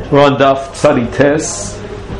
We're on Daf Tzadi Tes.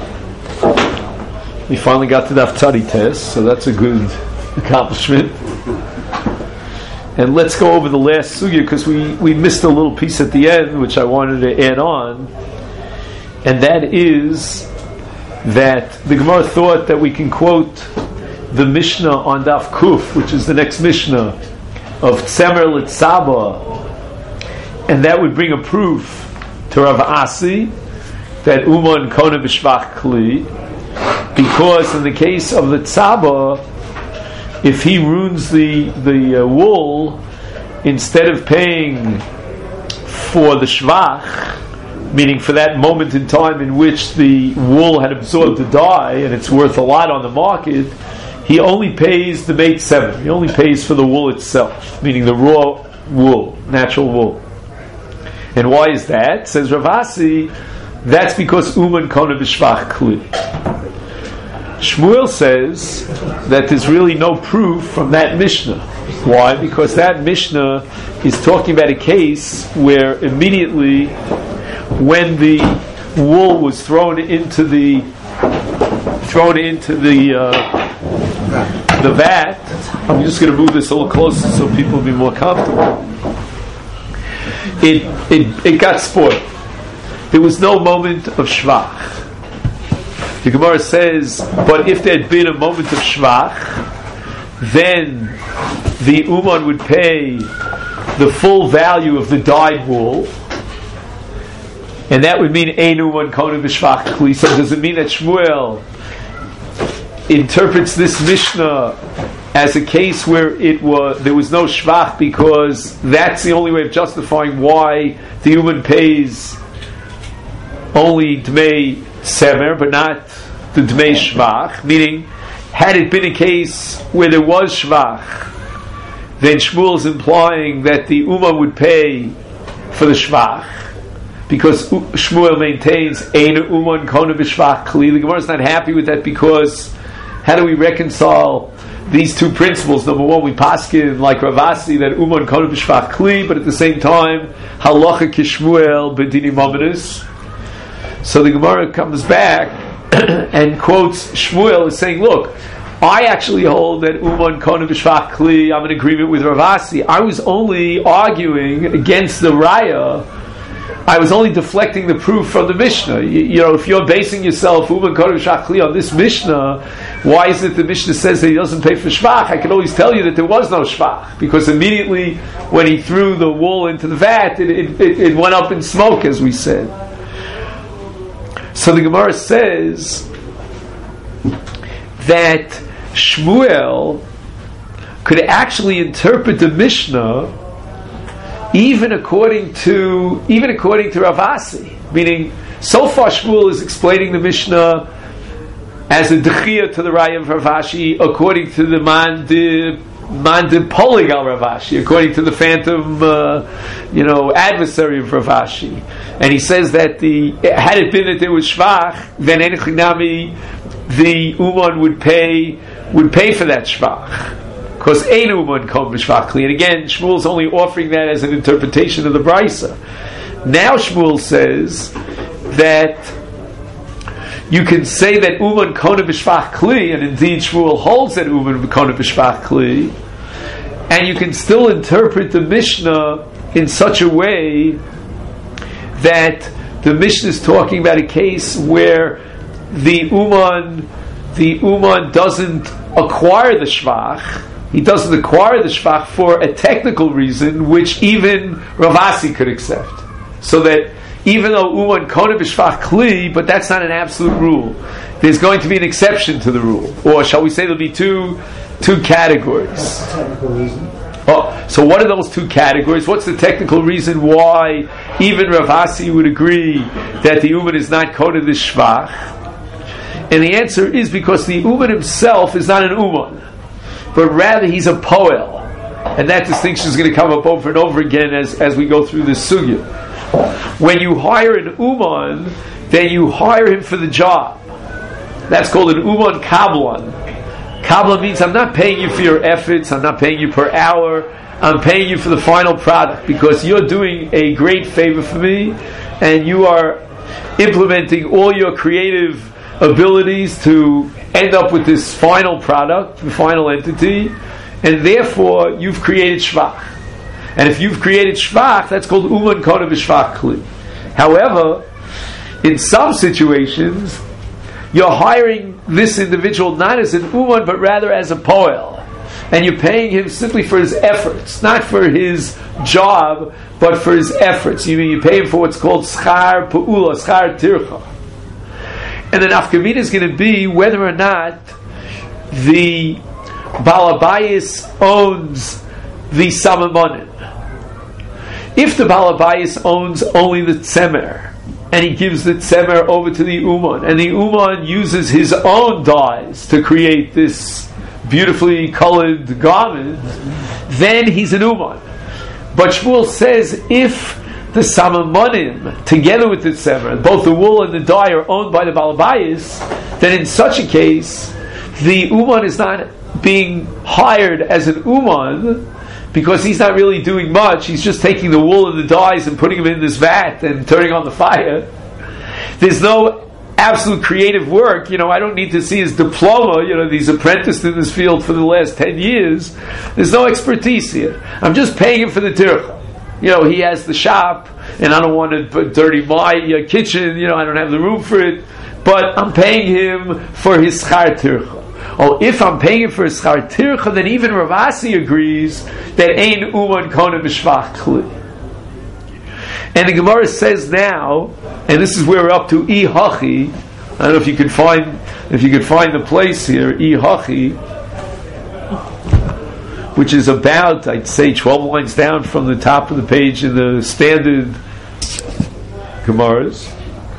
We finally got to Daf Tzadi Tes, so that's a good accomplishment. And let's go over the last sugya because we missed a little piece at the end which I wanted to add on, and that is that the Gemara thought that we can quote the Mishnah on Daf Kuf, which is the next Mishnah of Tzemer Litzaba, and that would bring a proof to Rav Asi that Uman Kona B'Shvach Kli, because in the case of the Tzaba, if he ruins the wool, instead of paying for the Shvach, meaning for that moment in time in which the wool had absorbed the dye and it's worth a lot on the market, he only pays the Beit Seven. He only pays for the wool itself, meaning the raw wool, natural wool. And why is that? Says Rav Asi, that's because Uman Kona B'Shvach Kli. Shmuel says that there's really no proof from that Mishnah. Why? Because that Mishnah is talking about a case where immediately when the wool was thrown into the vat, I'm just going to move this a little closer so people will be more comfortable. It got spoiled. There was no moment of shvach. The Gemara says, but if there had been a moment of shvach, then the Uman would pay the full value of the dyed wool, and that would mean Ein Uman Kona B'Shvach Kli. So does it mean that Shmuel interprets this Mishnah as a case where there was no shvach, because that's the only way of justifying why the Uman pays only Dmei Semer, but not the Dmei Shvach? Meaning, had it been a case where there was Shvach, then Shmuel is implying that the Uman would pay for the Shvach, because Shmuel maintains Ein Uman Kona B'Shvach Kli. The Gemara is not happy with that, because how do we reconcile these two principles? Number one, we paskin like Rav Asi that Uman Kona B'Shvach Kli, but at the same time Halacha Kishmuel B'Dini Mominus. So the Gemara comes back and quotes Shmuel as saying, look, I actually hold that Uman Kona B'Shvach Kli, I'm in agreement with Rav Asi. I was only arguing against the Raya. I was only deflecting the proof from the Mishnah. You know, if you're basing yourself Uman Kona B'Shvach Kli on this Mishnah, why is it the Mishnah says that he doesn't pay for Shvach? I can always tell you that there was no Shvach, because immediately when he threw the wool into the vat, it went up in smoke, as we said. So the Gemara says that Shmuel could actually interpret the Mishnah even according to Rav Asi. Meaning, so far Shmuel is explaining the Mishnah as a dechiyah to the Raya of Rav Ashi, according to the man de Poligal Rav Ashi, according to the phantom, adversary of Rav Ashi. And he says that had it been that there was shvach, then Enochinami, the Uman would pay for that shvach, because Ein Uman Kona B'Shvach Kli. And again, Shmuel's only offering that as an interpretation of the Brisa. Now Shmuel says that you can say that Uman Kona B'Shvach Kli, and indeed Shmuel holds that Uman Kona B'Shvach Kli, and you can still interpret the Mishnah in such a way that the Mishnah is talking about a case where the Uman doesn't acquire the Shvach. He doesn't acquire the Shvach for a technical reason, which even Rav Asi could accept. So that even though Uman Kona B'Shvach Kli, but that's not an absolute rule. There's going to be an exception to the rule. Or shall we say there'll be two categories. Technical reason. Oh, so what are those two categories? What's the technical reason why even Rav Asi would agree that the Uman is not Kona the Shvach? And the answer is because the Uman himself is not an Uman, but rather he's a Poel. And that distinction is going to come up over and over again as we go through this sugya. When you hire an Uman, then you hire him for the job. That's called an Uman Kablan. Kablan means I'm not paying you for your efforts, I'm not paying you per hour, I'm paying you for the final product, because you're doing a great favor for me, and you are implementing all your creative abilities to end up with this final product, the final entity, and therefore you've created shvach. And if you've created shvach, that's called uman kona v'shvach kli. However, in some situations, you're hiring this individual not as an uman, but rather as a poel. And you're paying him simply for his efforts, not for his job, but for his efforts. You pay him for what's called schar pa'ula, schar tircha. And the nafkamina is going to be whether or not the balabayis owns the samamonim. If the balabayis owns only the tzemer, and he gives the tzemer over to the uman, and the uman uses his own dyes to create this beautifully colored garment, then he's an uman. But Shmuel says if the samamonim, together with the tzemer, both the wool and the dye are owned by the balabayis, then in such a case, the uman is not being hired as an uman, because he's not really doing much. He's just taking the wool and the dyes and putting them in this vat and turning on the fire. There's no absolute creative work. I don't need to see his diploma. He's apprenticed in this field for the last 10 years. There's no expertise here. I'm just paying him for the tircha. He has the shop, and I don't want to dirty my kitchen. I don't have the room for it. But I'm paying him for his schar tircha. Oh, if I'm paying him for his schar tircha, then even Rav Asi agrees that ein uman kona b'shvach kli. And the Gemara says now, and this is where we're up to I hachi. I don't know if you could find the place here, I hachi, which is about, I'd say, 12 lines down from the top of the page in the standard Gemaras.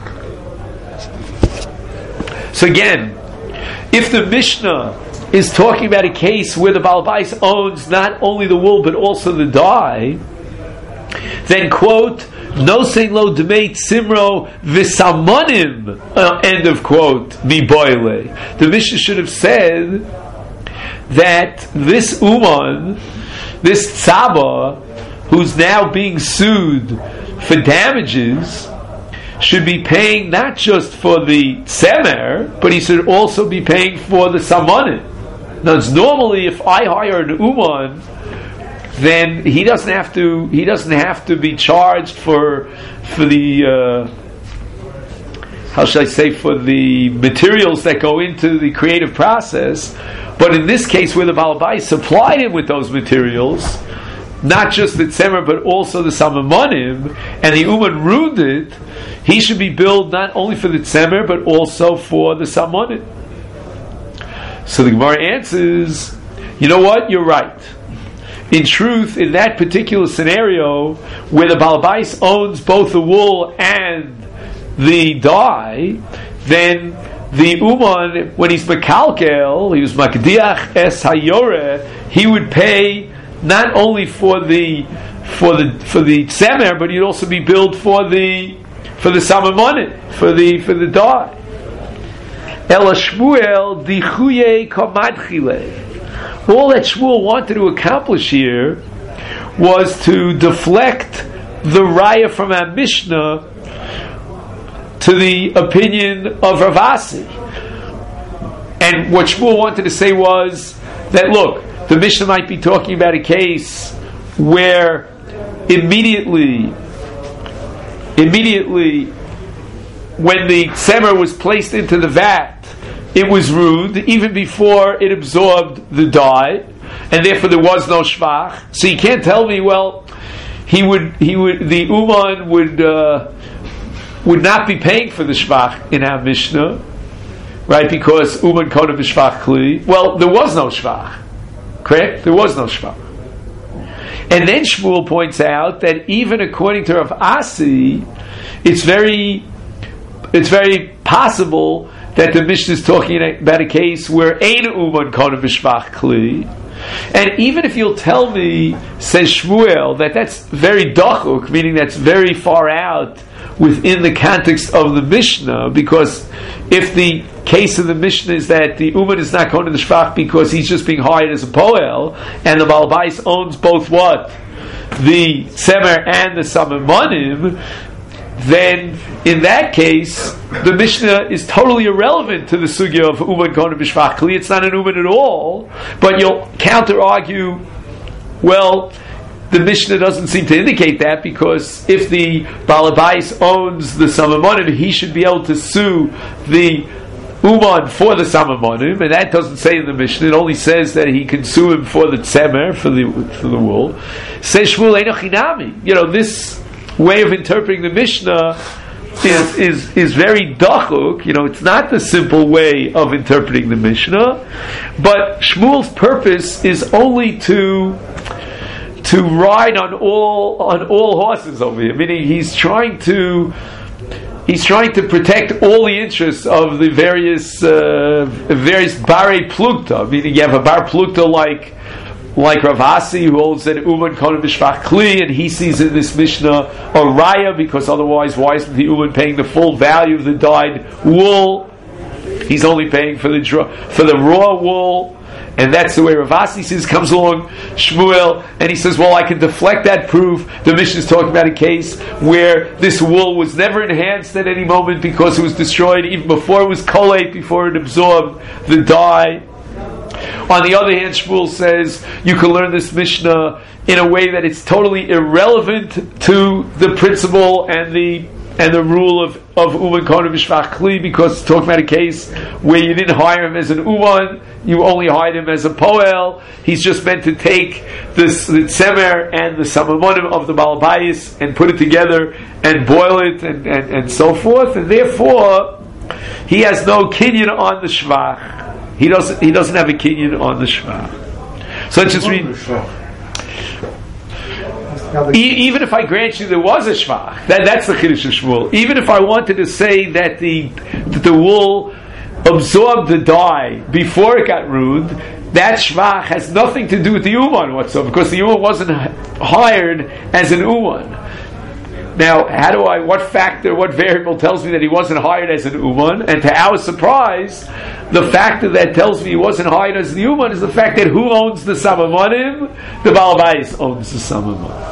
So again, if the Mishnah is talking about a case where the balabais owns not only the wool but also the dye, then quote, no saying lo dmei simro v'samonim, end of quote, miboile. The Mishnah should have said that this uman, this tzaba, who's now being sued for damages, should be paying not just for the tzemer, but he should also be paying for the samonim. Now, it's normally if I hire an uman, then he doesn't have to be charged for the how should I say, for the materials that go into the creative process. But in this case, where the balabai supplied him with those materials, not just the tzemer but also the samamonim, and the uman ruined it, he should be billed not only for the tzemer but also for the samamonim. So the Gemara answers, you know what? You're right. In truth, in that particular scenario, where the balabais owns both the wool and the dye, then the uman, when he's mekalkel, he was makdiach es hayore, he would pay not only for the tzemer, but he'd also be billed for the samamonim, for the dye. Ela Shmuel dichuye kamadchile. All that Shmuel wanted to accomplish here was to deflect the raya from our Mishnah to the opinion of Rav Asi. And what Shmuel wanted to say was that, look, the Mishnah might be talking about a case where immediately when the tzemer was placed into the vat, it was ruined even before it absorbed the dye, and therefore there was no shvach. So you can't tell me, well, the uman would not be paying for the shvach in our Mishnah, right? Because uman kona b'shvach kli. Well, there was no shvach, correct? There was no shvach. And then Shmuel points out that even according to Rav Asi, it's very possible that the Mishnah is talking about a case where ein uman kona b'shvach kli. And even if you'll tell me, says Shmuel, that that's very dachuk, meaning that's very far out within the context of the Mishnah, because if the case of the Mishnah is that the uman is not kona b'shvach because he's just being hired as a poel, and the balabais owns both what? The tzemer and the samamonim, then in that case, the Mishnah is totally irrelevant to the sugya of Uman Kohen B'Shvach Kli. It's not an Uman at all, but you'll counter-argue, well, the Mishnah doesn't seem to indicate that, because if the Baal Habayis owns the Samamonim, he should be able to sue the Uman for the Samamonim, and that doesn't say in the Mishnah. It only says that he can sue him for the Tzemer, for the wool. Says Shmuel Eino Chinami. This way of interpreting the Mishnah is very dachuk. It's not the simple way of interpreting the Mishnah, but Shmuel's purpose is only to ride on all horses over here. Meaning he's trying to protect all the interests of the various barei plugta. Meaning you have a bar plugta like Rav Asi, who holds that Uman Kohen B'Shvach Kli, and he sees in this Mishnah a raya, because otherwise why isn't the Uman paying the full value of the dyed wool? He's only paying for the raw wool. And that's the way Rav Asi says, comes along Shmuel, and he says, well, I can deflect that proof. The Mishnah is talking about a case where this wool was never enhanced at any moment because it was destroyed even before it was collate, before it absorbed the dye. On the other hand, Shmuel says you can learn this Mishnah in a way that it's totally irrelevant to the principle and the rule of Uman Kohen B'Shvach Kli, because it's talking about a case where you didn't hire him as an Uman, you only hired him as a Poel. He's just meant to take the Tzemer and the Samamonim of the Baal Habayis and put it together and boil it and so forth, and therefore he has no kinyan on the Shvach. He doesn't have a kinyan on the Shvach. So let's just read. Even if I grant you there was a shvach, that's the chiddush of Shmuel. Even if I wanted to say that the wool absorbed the dye before it got ruined, that shvach has nothing to do with the uman whatsoever, because the uman wasn't hired as an uman. Now, what variable tells me that he wasn't hired as an uman? And to our surprise, the factor that tells me he wasn't hired as the uman is the fact that who owns the Samamonim? The Baal Habayis owns the Samamonim.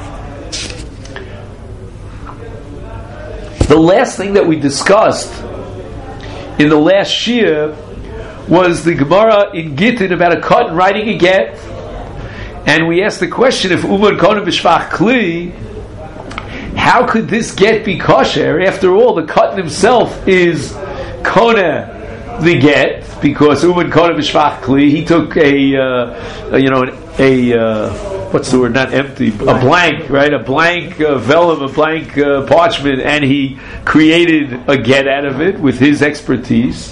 The last thing that we discussed in the last shir was the Gemara in Gittin about a cotton writing a get, and we asked the question: if Uman Kohen B'Shvach Kli, how could this get be kosher? After all, the cotton himself is kona the get, because Uman Kohen B'Shvach Kli, he took what's the word? Not empty, a blank, right? A blank vellum, a blank parchment, and he created a get out of it with his expertise,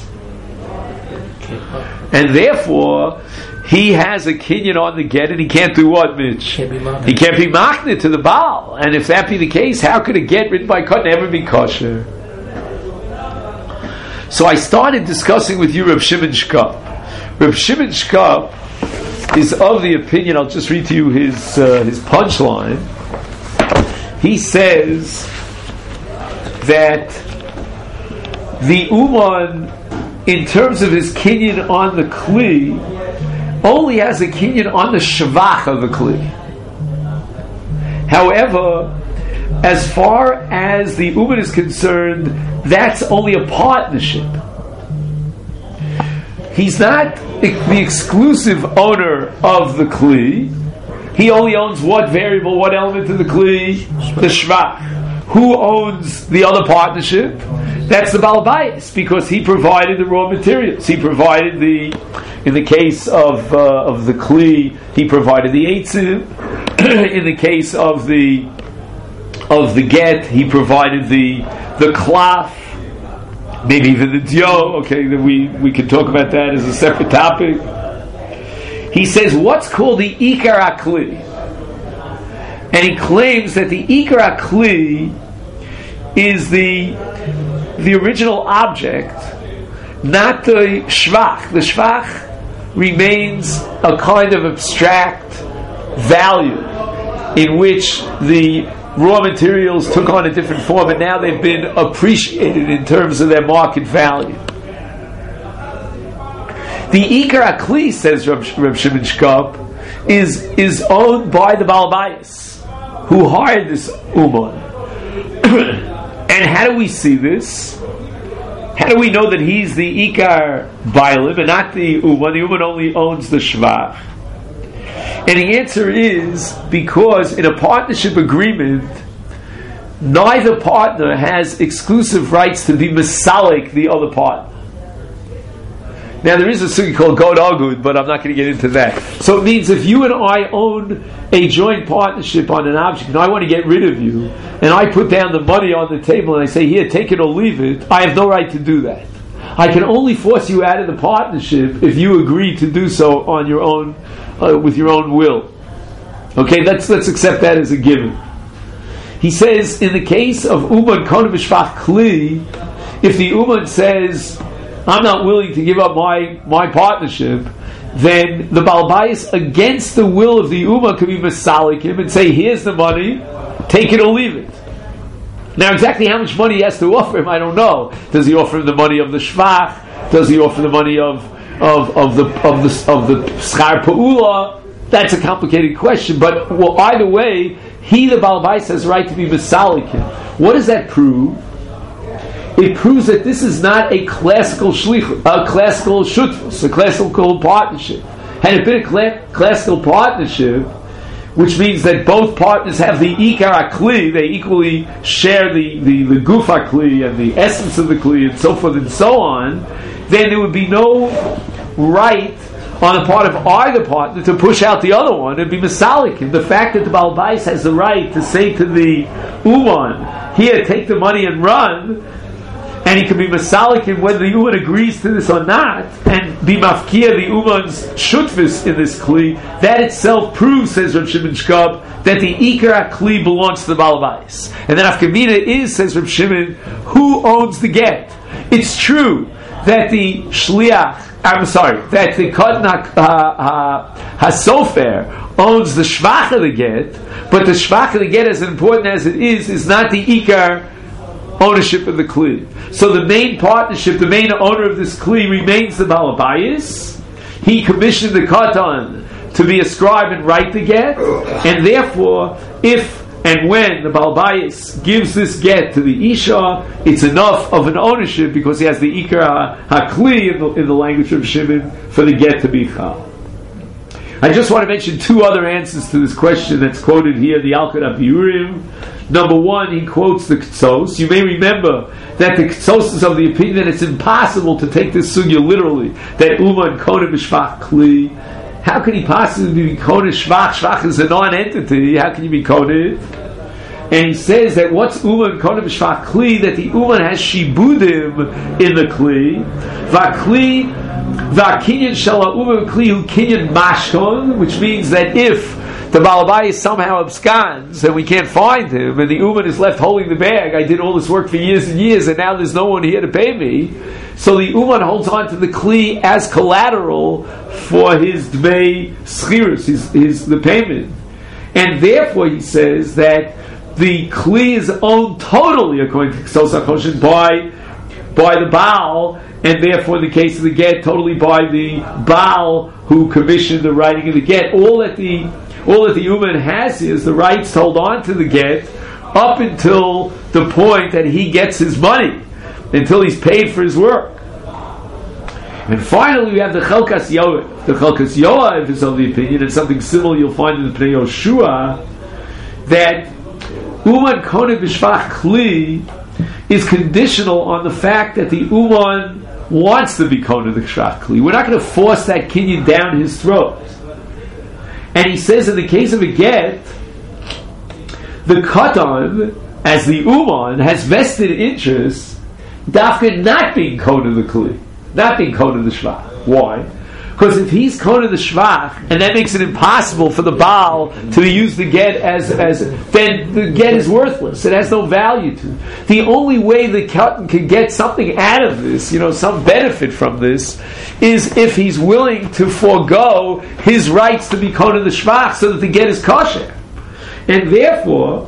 and therefore he has a kinyan on the get, and he can't do what, Mitch? He can't be machne to the Baal. And if that be the case, how could a get written by cotton ever be kosher? So I started discussing with you Reb Shimon Shkop. Reb Shimon Shkop is of the opinion, I'll just read to you his punchline. He says that the Uman, in terms of his kinyan on the Kli, only has a kinyan on the Shvach of the Kli. However, as far as the Uman is concerned, that's only a partnership. He's not the exclusive owner of the Kli. He only owns what variable, what element of the Kli? The Shvach. Who owns the other partnership? That's the Baal Habayis, because he provided the raw materials. He provided in the case of the Kli, he provided the eitzim. In the case of the get, he provided the klaf, maybe even the dio. Okay, we can talk about that as a separate topic. He says what's called the ikar hakli, and he claims that the ikar hakli is the original object, not the shvach. The shvach remains a kind of abstract value in which the raw materials took on a different form, and now they've been appreciated in terms of their market value. The Ikar HaKli, says Reb Shimon Shkop, is owned by the Baal Habayis, who hired this Uman. And how do we see this? How do we know that he's the Ikar Bailim and not the Uman? The Uman only owns the Shvach. And the answer is because in a partnership agreement, neither partner has exclusive rights to be Masalik the other partner. Now there is a sugi called God Agud, but I'm not going to get into that. So it means if you and I own a joint partnership on an object and I want to get rid of you, and I put down the money on the table and I say, here, take it or leave it, I have no right to do that. I can only force you out of the partnership if you agree to do so on your own, with your own will. Okay, let's accept that as a given. He says, in the case of Uman Kona B'Shvach Kli, if the Uman says, I'm not willing to give up my partnership, then the Baal Bayis, against the will of the Ummah, could be masalik him and say, here's the money, take it or leave it. Now exactly how much money he has to offer him, I don't know. Does he offer him the money of the Shvach? Does he offer the money of the Schar Pa'ula? That's a complicated question, but either way, he, the Baal Bayis, has the right to be masalik him. What does that prove? It proves that this is not a classical classical shutfus, a classical partnership. Had it been a classical partnership, which means that both partners have the ikar kli, they equally share the gufa kli and the essence of the kli and so forth and so on, then there would be no right on the part of either partner to push out the other one and be masalik. And the fact that the Baal Bayis has the right to say to the Uman, here, take the money and run, and he can be masalik in whether the Uman agrees to this or not, and be mafkia the Uman's shutfis in this kli, that itself proves, says Reb Shimon Shkab, that the ikar kli belongs to the Baal Bayis. And then afkamina is, says Reb Shimon, who owns the get? It's true that the that the Katan HaSofer owns the Shvach of the get, but the Shvach of the get, as important as it is not the ikar ownership of the kli. So the main partnership, the main owner of this kli remains the Baal Bayis. He commissioned the Katan to be a scribe and write the get, and therefore, if and when the Baal Bayis gives this get to the Isha, it's enough of an ownership because he has the Ikar HaKli in the language of Shimon for the get to be Chal. I just want to mention two other answers to this question that's quoted here, the Alkut HaBiurim. Number one, he quotes the Ktsos. You may remember that the Ktsos is of the opinion that it's impossible to take this sugya literally, that Uman Kona B'Shvach Kli. How can he possibly be Kona Shvach? Shvach is a non-entity. How can you be Kona? And he says that what's Uman Kona B'Shvach Kli? That the Uman has shibudim in the Kli. V'Kli V'Kinyan Shala Uman Kli Hu Kinyan Mashkon, which means that if the Baal Bayis somehow absconds and we can't find him, and the Uman is left holding the bag, I did all this work for years and years, and now there's no one here to pay me. So the Uman holds on to the Kli as collateral for his Dmei Schirus, his the payment. And therefore he says that the Kli is owned totally, according to Ktsos HaKoshen, by the Baal, and therefore in the case of the get, totally by the Baal who commissioned the writing of the get. All that the Uman has is the rights to hold on to the get up until the point that he gets his money, until he's paid for his work. And finally we have the Chelkas Yoav. The Chelkas Yoav is of the opinion, and something similar you'll find in the Pnei Yoshua, that Uman Kona B'Shvach Kli is conditional on the fact that the Uman wants to be Kona B'Shvach Kli. We're not going to force that kinyan down his throat. And he says in the case of a get, the Katan, as the Uman, has vested interest dafka not being Kona the Kli, not being Kona the Shvach. Why? Because if he's Kona the Shvach, and that makes it impossible for the Baal to use the get as then the get is worthless. It has no value to it. The only way the Katan can get something out of this, some benefit from this, is if he's willing to forego his rights to be Kona the Shvach so that the get is kosher. And therefore,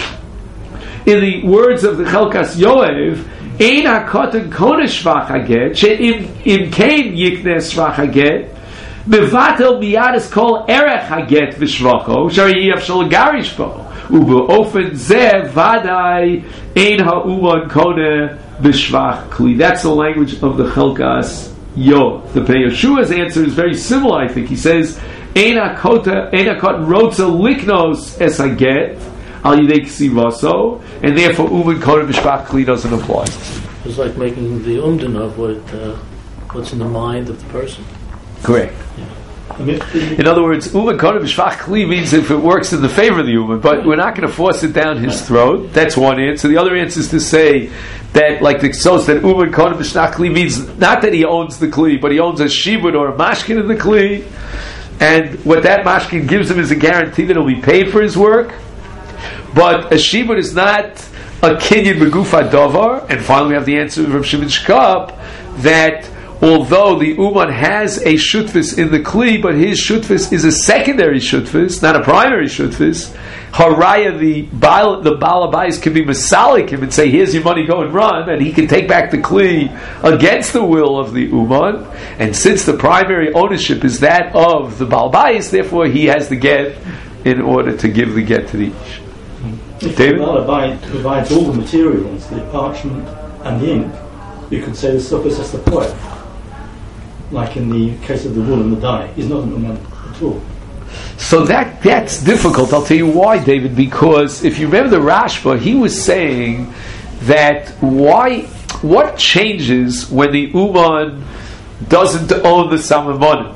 in the words of the Chelkas Yoav, Ein HaKatan Kona Shvach HaGet, she'im kein yiknes Shvach HaGet, mevatel miyad es kol erech HaGet v'shvacho, shari yiv shel garish bo. Ubo ofen zeh vadai ein ha'uman kone b'shvach kli. That's the language of the Chelkas Yod. The Pnei Yeshua's answer is very similar, I think. He says, ein hakot rotza liknos es haget al yidei ksivaso, and therefore uman kone b'shvach kli doesn't apply. It's like making the umdin of what's in the mind of the person. Correct. Yeah. In other words, uman kone b'shvach kli means if it works in the favor of the uman, but we're not going to force it down his throat. That's one answer. The other answer is to say that, like the Ksos, that uman kone b'shvach kli means not that he owns the kli, but he owns a shibud or a mashkin in the kli, and what that mashkin gives him is a guarantee that he'll be paid for his work. But a shibud is not a kinyan begufa davar. And finally, we have the answer from Shimon Shkop that although the uman has a shutfis in the kli, but his shutfis is a secondary shutfis, not a primary shutfis. Haraya, the balabais can be masalik him and say, "Here's your money, go and run," and he can take back the kli against the will of the uman. And since the primary ownership is that of the balabais, therefore he has the get in order to give the get to the ish. If David? the balabait provides all the materials, the parchment and the ink, you could say the suffix is the poet. Like in the case of the wool and the dye, he's not an uman at all. So that's difficult. I'll tell you why, David. Because if you remember the Rashba, he was saying that what changes when the uman doesn't own the samamonim?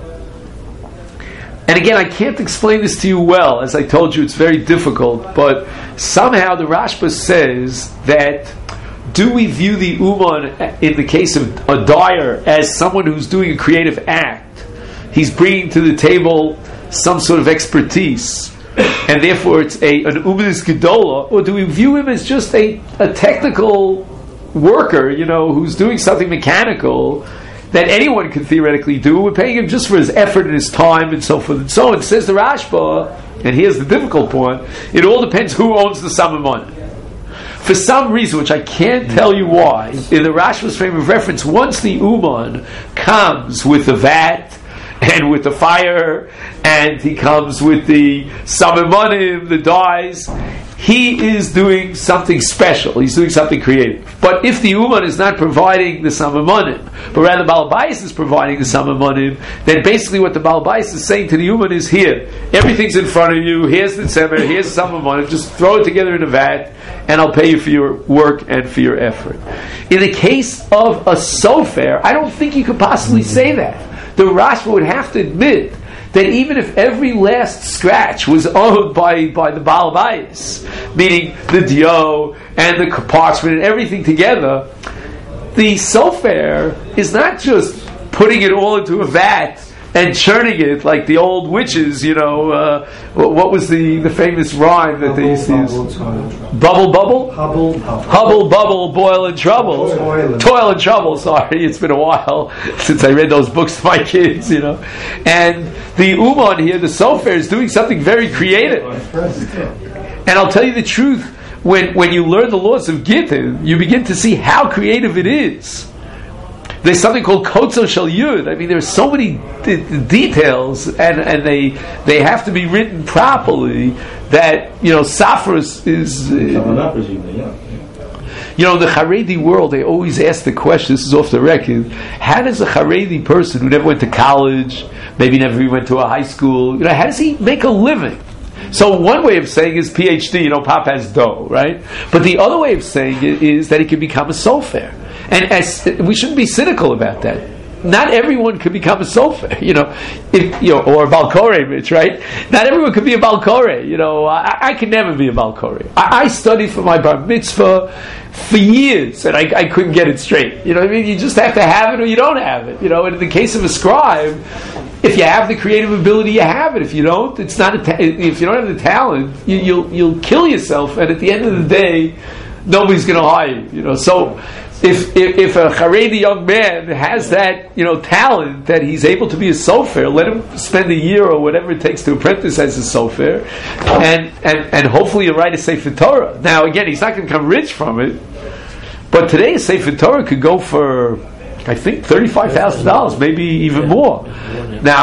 And again, I can't explain this to you well. As I told you, it's very difficult. But somehow the Rashba says that, do we view the uman in the case of a dyer as someone who's doing a creative act? He's bringing to the table some sort of expertise, and therefore it's an umanis gedola, or do we view him as just a technical worker, who's doing something mechanical that anyone can theoretically do? We're paying him just for his effort and his time and so forth and so on. It says the Rashba, and here's the difficult point, it all depends who owns the samamon. For some reason, which I can't tell you why, in the Rashba's frame of reference, once the uman comes with the vat and with the fire, and he comes with the samamonim, the dyes, he is doing something special. He's doing something creative. But if the uman is not providing the samamonim, but rather Balabais is providing the samamonim, then basically what the Balabais is saying to the uman is, here, everything's in front of you, here's the tzemer, here's the samamonim, just throw it together in a vat, and I'll pay you for your work and for your effort. In the case of a sofer, I don't think you could possibly say that. The Rashba would have to admit that even if every last scratch was owned by the Balabais, meaning the dio and the parchment and everything together, the sofer is not just putting it all into a vat and churning it like the old witches, what was the famous rhyme that they used to use? Bubble? Hubble, bubble, boil and trouble. Toil and trouble, sorry, it's been a while since I read those books to my kids, And the uman here, the sofer, is doing something very creative. And I'll tell you the truth, when you learn the laws of Gittin, you begin to see how creative it is. There's something called Kotzo Shel Yud. I mean, there's so many details, and they have to be written properly that, Safras is... in the Haredi world, they always ask the question, this is off the record, how does a Haredi person who never went to college, maybe never even went to a high school, how does he make a living? So one way of saying is PhD, Pop has dough, right? But the other way of saying it is that he can become a sofer. And we shouldn't be cynical about that. Not everyone could become a sofer, or a balkoreh, right? Not everyone could be a balkoreh. I could never be a balkoreh. I studied for my bar mitzvah for years, and I couldn't get it straight. You just have to have it or you don't have it. And in the case of a scribe, if you have the creative ability, you have it. If you don't, it's not. If you don't have the talent, you'll kill yourself. And at the end of the day, nobody's going to hire you. So if a Haredi young man has that talent that he's able to be a sofer, let him spend a year or whatever it takes to apprentice as a sofer, and hopefully he'll write a Sefer Torah. Now again, he's not going to become rich from it, but today a Sefer Torah could go for, I think, $35,000, maybe even more. Now,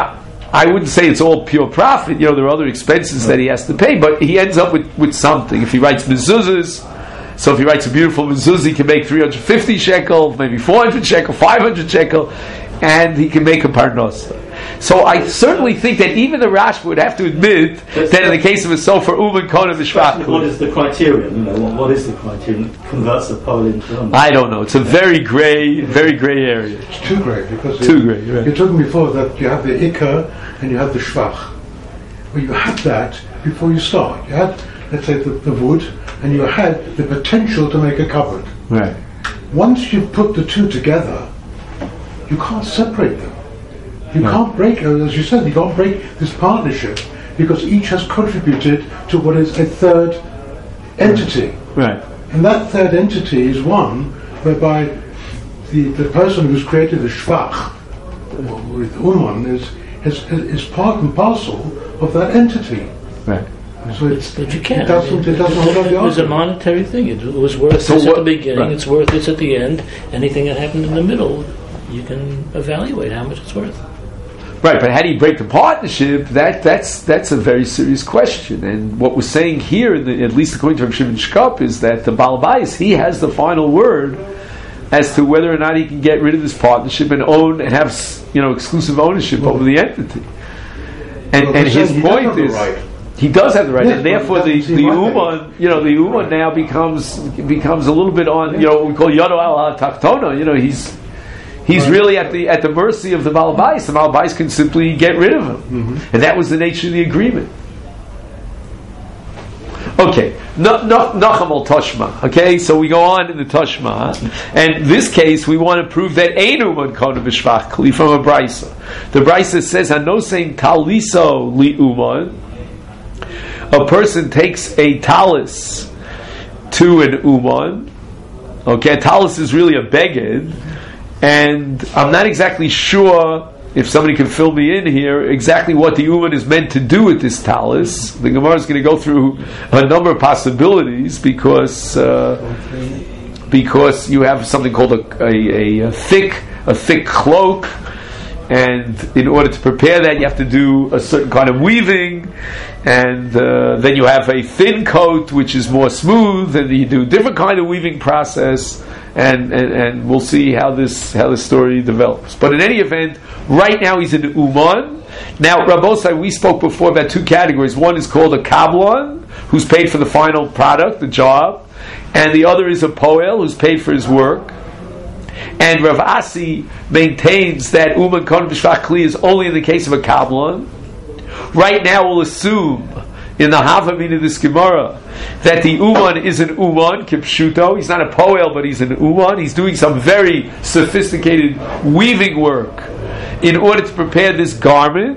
I wouldn't say it's all pure profit. There are other expenses that he has to pay, but he ends up with something. If he writes mezuzahs, so if he writes a beautiful mezuzah, he can make 350 shekel, maybe 400 shekel, 500 shekel, and he can make a parnosa. So I certainly think that even the Rashba would have to admit that in the case of a sofer, uman kona mishvach. What is the criterion? What is the criterion that converts a Pole into Uman? I don't know. It's a very gray area. It's too grey because right. You're talking before that you have the ikar and you have the shvach. Well, you had that before you start. You had, let's say, the wood, and you had the potential to make a cupboard. Right. Once you put the two together, you can't separate them. You can't break, as you said, you can't break this partnership because each has contributed to what is a third entity. Right. And that third entity is one whereby the person who's created the shvach, with Uman, is part and parcel of that entity. Right. So but you can't. It doesn't hold up the It was a argument. monetary thing. It was worth this at the beginning. It's worth this at the end. Anything that happened in the middle, you can evaluate how much it's worth. Right, but how do you break the partnership? That's a very serious question. And what we're saying here, at least according to Rav Shimon Shkop, is that the Baal Bayis, he has the final word as to whether or not he can get rid of this partnership and own and have exclusive ownership over the entity. And his point is, he does have the right, and therefore the Uman, the Uman now becomes a little bit on what we call Yado al Tachtona. He's really at the mercy of the Baal Bayis. The Baal Bayis can simply get rid of him, and that was the nature of the agreement. Okay, Nacham al Toshma. Okay, so we go on in the Toshma, and in this case we want to prove that ein uman kona b'shvach kli from a brisa. The brisa says, "Hanosein taliso li uman." A person takes a talis to an uman. Okay, a talis is really a beged. And I'm not exactly sure, if somebody can fill me in here, exactly what the Uman is meant to do with this talis. The Gemara is going to go through a number of possibilities because you have something called a thick cloak, and in order to prepare that you have to do a certain kind of weaving, and then you have a thin coat which is more smooth, and you do a different kind of weaving process. And we'll see how this story develops. But in any event, right now he's an Uman. Now, Rabbosai, we spoke before about two categories. One is called a Kablan, who's paid for the final product, the job, and the other is a Poel, who's paid for his work. And Rav Asi maintains that Uman Kon B'Shvach Kli is only in the case of a Kablan. Right now, we'll assume in the Havamina of this Gemara that the Uman is an Uman, Kipshuto. He's not a Poel, but he's an Uman. He's doing some very sophisticated weaving work in order to prepare this garment.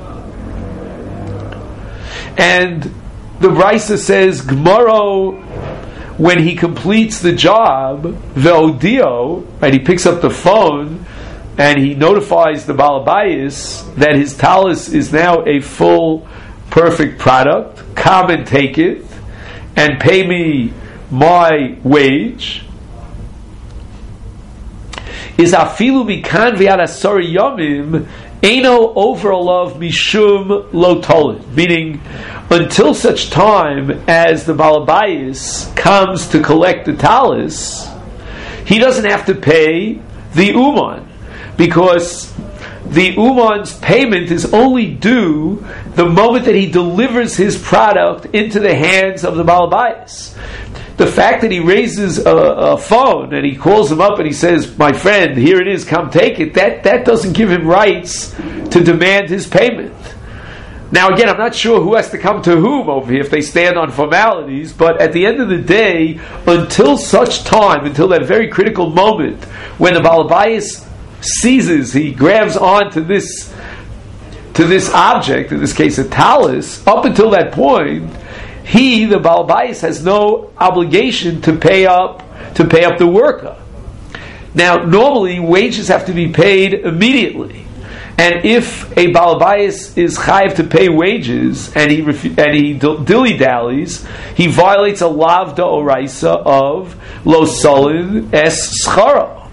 And the Brisa says, Gemara, when he completes the job, Ve'odio, right, he picks up the phone and he notifies the Baal Bayis that his talis is now a full, perfect product. Come and take it and pay me my wage. Is afilu mikan v'yad asari yomim eino over love mishum lo tolin, meaning until such time as the Baal Bayis comes to collect the talis, he doesn't have to pay the Uman, because the Uman's payment is only due the moment that he delivers his product into the hands of the Baal Bayis. The fact that he raises a phone and he calls him up and he says, my friend, here it is, come take it, that doesn't give him rights to demand his payment. Now again, I'm not sure who has to come to whom over here if they stand on formalities, but at the end of the day, until such time, until that very critical moment when the Baal Bayis seizes, he grabs onto this object, in this case a talis, up until that point, he, the Baal Bayis, has no obligation to pay up the worker. Now, normally wages have to be paid immediately, and if a Baal Bayis is chayiv to pay wages and he dilly dallies, he violates a lav da'oraisa of lo solin es schara.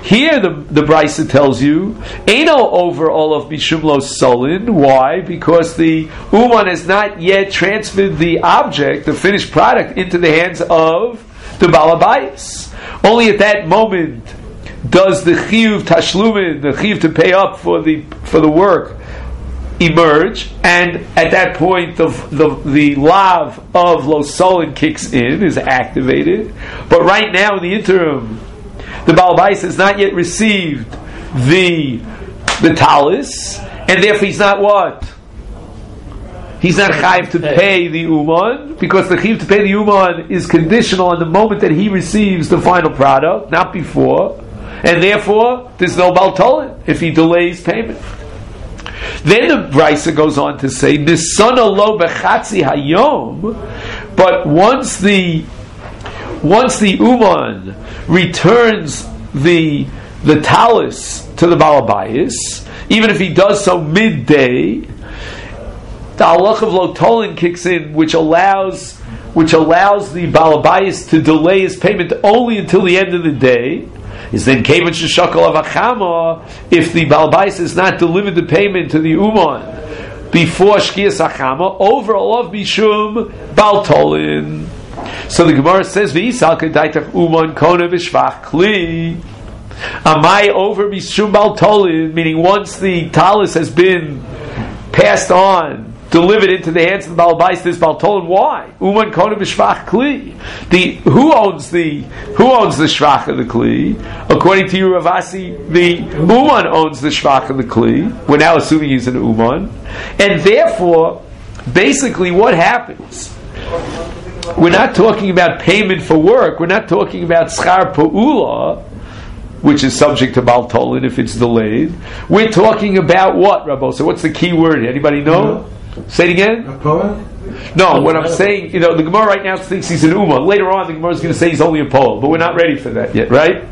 Here the Brisa tells you, Eino over all of Mishum Lo Solin. Why? Because the Uman has not yet transferred the object, the finished product, into the hands of the Balabayis. Only at that moment does the Chiyuv Tashlumin, the Chiyuv to pay up for the work, emerge, and at that point the lav of Lo Solin kicks in, is activated. But right now in the interim, the Baal Bais has not yet received the talis, and therefore he's not what? He's not chayiv to pay the uman, because the chayiv to pay the uman is conditional on the moment that he receives the final product, not before, and therefore there's no Baal Tolin if he delays payment. Then the Brisa goes on to say, Nisana lo bechatzi hayom, but once the uman returns the talis to the Balabayis, even if he does so midday, the halach of lo tolin kicks in, which allows the Balabayis to delay his payment only until the end of the day. Is then kevan sheshakal avachama, if the Balabayis has not delivered the payment to the uman before shkiyas achama, over olav bishum bal tolin. So the Gemara says, "V'isal kedaitach uman kona v'shvach kli." Amai over bishum bal tolin, meaning once the talis has been passed on, delivered into the hands of the Balabais, this Bal Tolin. Why? Uman kona v'shvach kli. Who owns the shvach of the kli? According to you, Ravasi, the uman owns the shvach of the kli. We're now assuming he's an uman, and therefore, basically, what happens? We're not talking about payment for work. We're not talking about schar pa'ula, which is subject to Bal Tolin if it's delayed. We're talking about what, Rabbo? So what's the key word here? Anybody know? Say it again? No, what I'm saying, the Gemara right now thinks he's an Ummah. Later on, the Gemara is going to say he's only a Poel, but we're not ready for that yet, right?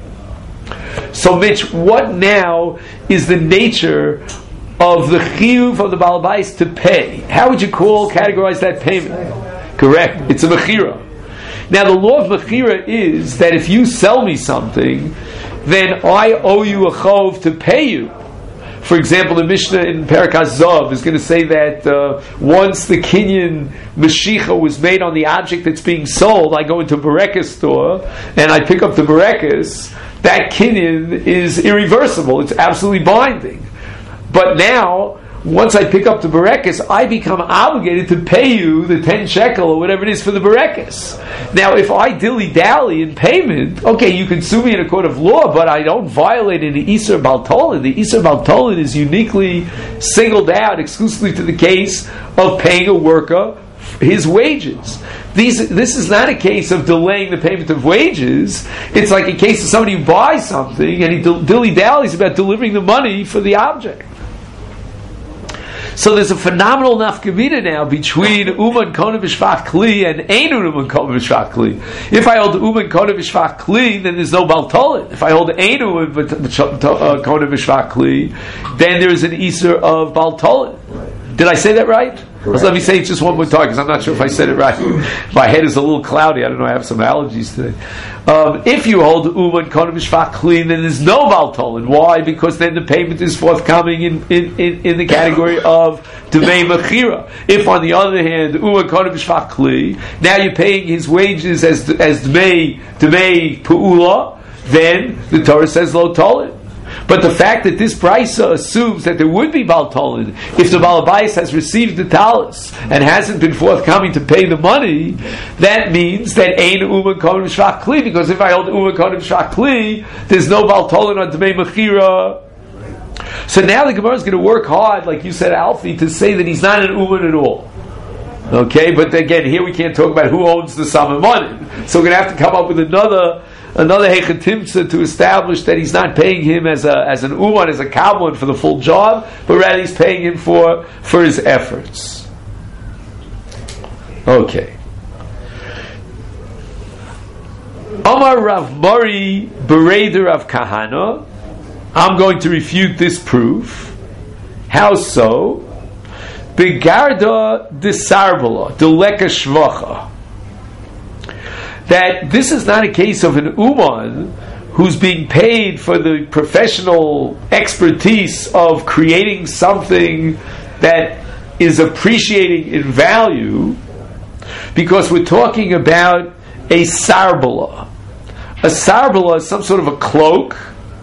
So, Mitch, what now is the nature of the chiyuv of the Balabais to pay? How would you categorize that payment? Correct. It's a mechira. Now, the law of mechira is that if you sell me something, then I owe you a chov to pay you. For example, the Mishnah in Parakas Zov is going to say that once the Kinyan Mashicha was made on the object that's being sold, I go into a Berekah store and I pick up the Berekahs, that Kinyan is irreversible. It's absolutely binding. But now, once I pick up the Berekahs, I become obligated to pay you the 10 shekel or whatever it is for the Berekahs. Now, if I dilly-dally in payment, okay, you can sue me in a court of law, but I don't violate any Isur Bal Tolin. The Isur Bal Tolin is uniquely singled out exclusively to the case of paying a worker his wages. This is not a case of delaying the payment of wages. It's like a case of somebody who buys something and he dilly-dallies about delivering the money for the object. So there's a phenomenal nafkamina now between Uman Kona V'Shvach Kli and Einu Uman Kona V'Shvach Kli. If I hold Uman Kona V'Shvach Kli, then there's no Bal Tolin. If I hold Einu Kona V'Shvach Kli, then there is an Isur of Bal Tolin. Did I say that right? So let me say it just one more time, because I'm not sure if I said it right. My head is a little cloudy. I don't know, I have some allergies today. If you hold Uman Kona V'Shvach Kli, then there's no Bal Tolin. Why? Because then the payment is forthcoming in the category of Dmei Mechira. If, on the other hand, Uman Kona V'Shvach Kli, now you're paying his wages as Dmei Pu'ula, then the Torah says Lo Tolin. But the fact that this Brisa assumes that there would be Bal Tolin if the Balabais has received the talis and hasn't been forthcoming to pay the money, that means that Ein Uman Kona V'Shvach Kli, because if I hold Uman Kona V'Shvach Kli, there's no Bal Tolin on Dmei Mechira. So now the Gemara is going to work hard, like you said, Alfie, to say that he's not an Uman at all. Okay, but again, here we can't talk about who owns the Samamanim. So we're going to have to come up with another hechatimtza to establish that he's not paying him as an uman, as a kabbalah for the full job, but rather he's paying him for his efforts. Okay. Omar Rav Mori Bereder Rav Kahana. I'm going to refute this proof. How so? Begarda desarbala deleka shvacha. That this is not a case of an uman who's being paid for the professional expertise of creating something that is appreciating in value, because we're talking about a sarbala. A sarbala is some sort of a cloak,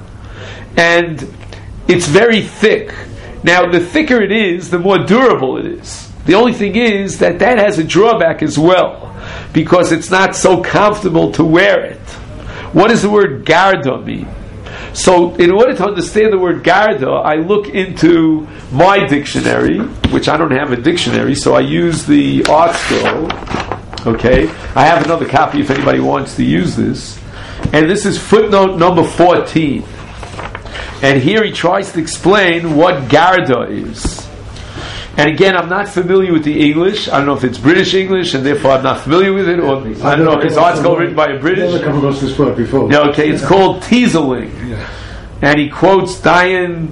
and it's very thick. Now, the thicker it is, the more durable it is. The only thing is that has a drawback as well, because it's not so comfortable to wear it. What does the word garda mean? So, in order to understand the word garda, I look into my dictionary, which I don't have a dictionary, so I use the Art Scroll. Okay, I have another copy if anybody wants to use this. And this is footnote number 14. And here he tries to explain what garda is. And again, I'm not familiar with the English. I don't know if it's British English, and therefore I'm not familiar with it, or I don't know if it's article written by a British. I've never come across this word before. Yeah, okay, it's called teaseling. Yeah. And he quotes Diane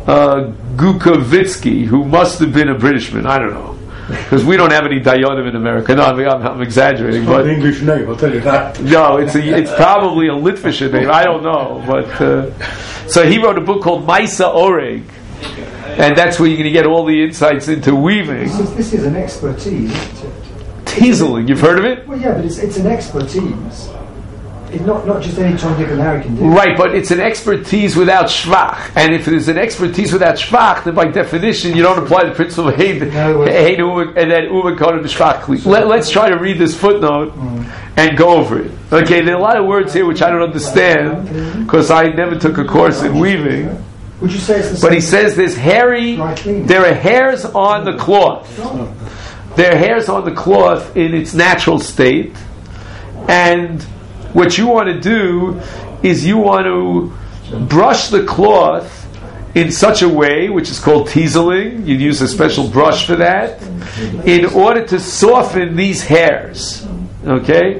Gukavitsky, who must have been a Britishman. I don't know. Because we don't have any Dayanim in America. No, I'm exaggerating. It's not an English name, I'll tell you that. No, it's probably a Litvische name. I don't know. But so he wrote a book called Maisa Oreg. And that's where you're going to get all the insights into weaving. This is an expertise. Teaseling, you've heard of it? Well, yeah, but it's an expertise. It's not just any John Dick and Harry can do. Right, but it's an expertise without shvach. And if it is an expertise without shvach, then by definition you don't apply the principle of hey and then uman koden b'shvach. Let's try to read this footnote and go over it. Okay, there are a lot of words here which I don't understand because I never took a course in weaving. Would you say it's the same? But he says there are hairs on the cloth. There are hairs on the cloth in its natural state, and what you want to do is you want to brush the cloth in such a way, which is called teaseling. You'd use a special brush for that, in order to soften these hairs. Okay?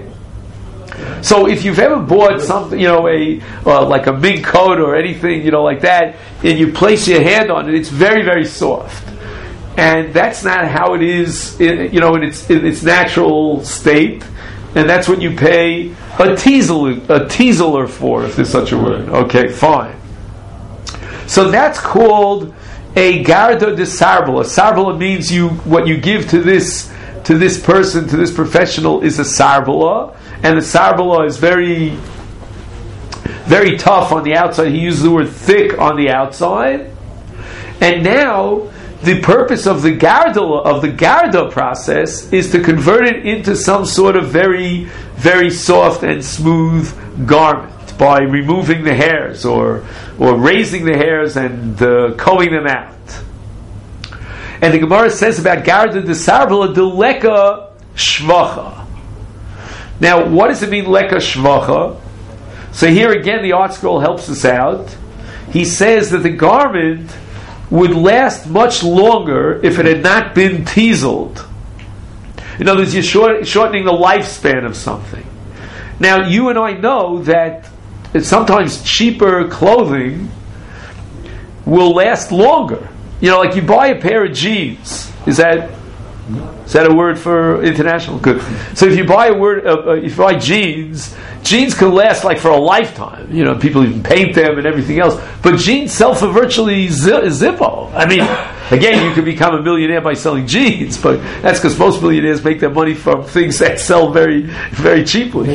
So if you've ever bought something, like a mink coat or anything, like that, and you place your hand on it, it's very, very soft. And that's not how it is, in its natural state. And that's what you pay a teaseler for, if there's such a word. Okay, fine. So that's called a garda de sarbala. Sarbala means what you give to this person, to this professional, is a sarbala. And the sarbala is very, very tough on the outside. He uses the word thick on the outside. And now, the purpose of the garda process is to convert it into some sort of very, very soft and smooth garment by removing the hairs or raising the hairs and combing them out. And the Gemara says about garda de sarbala, de leka shvacha. Now, what does it mean, leka shvacha? So here again, the Art Scroll helps us out. He says that the garment would last much longer if it had not been teaseled. In other words, you're shortening the lifespan of something. Now, you and I know that sometimes cheaper clothing will last longer. Like you buy a pair of jeans. Is that a word for international? Good. So if you buy if you buy jeans can last like for a lifetime. People even paint them and everything else. But jeans sell for virtually zippo. I mean, again, you can become a millionaire by selling jeans, but that's because most millionaires make their money from things that sell very, very cheaply.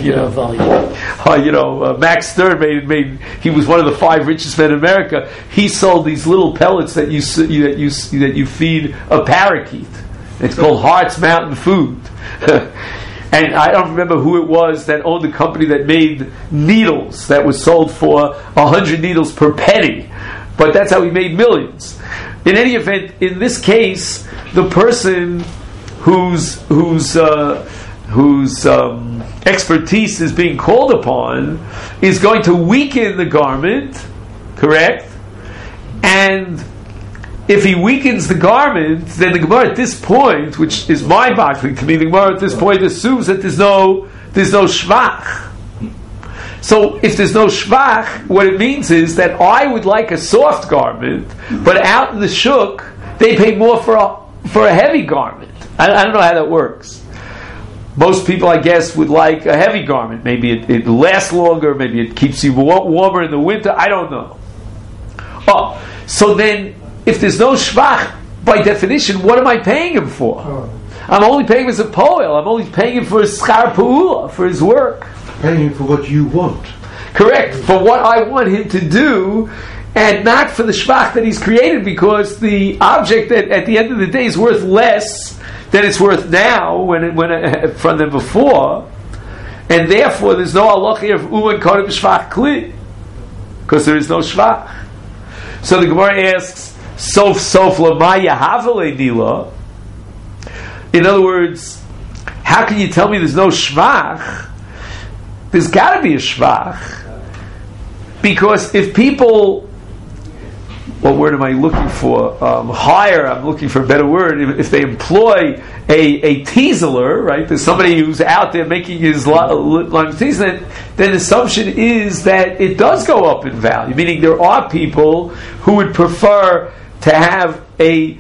Max Stern he was one of the 5 richest men in America. He sold these little pellets that you feed a parakeet. It's called Hart's Mountain Food. And I don't remember who it was that owned the company that made needles that was sold for 100 needles per penny. But that's how he made millions. In any event, in this case, the person whose expertise is being called upon is going to weaken the garment, correct? And if he weakens the garment, then the Gemara at this point, which is mind-boggling to me, the Gemara at this point assumes that there's no shvach. So if there's no shvach, what it means is that I would like a soft garment, but out in the shuk, they pay more for a heavy garment. I don't know how that works. Most people, I guess, would like a heavy garment. Maybe it lasts longer. Maybe it keeps you warmer in the winter. I don't know. Oh, so then, if there's no shvach, by definition, what am I paying him for? I'm only paying him as a poel. I'm only paying him for his schar pa'ula, for his work. Paying him for what you want. Correct, for what I want him to do, and not for the shvach that he's created, because the object at the end of the day is worth less than it's worth now from than before, and therefore there's no halacha of uman kodem shvach kli, because there is no shvach. So the Gemara asks, sof lama yahavale nila. In other words, how can you tell me there's no shvach? There's got to be a shvach, because if people, what word am I looking for? Hire, I'm looking for a better word. If they employ a teaseler, right? There's somebody who's out there making his line teasel, then the assumption is that it does go up in value. Meaning there are people who would prefer to have a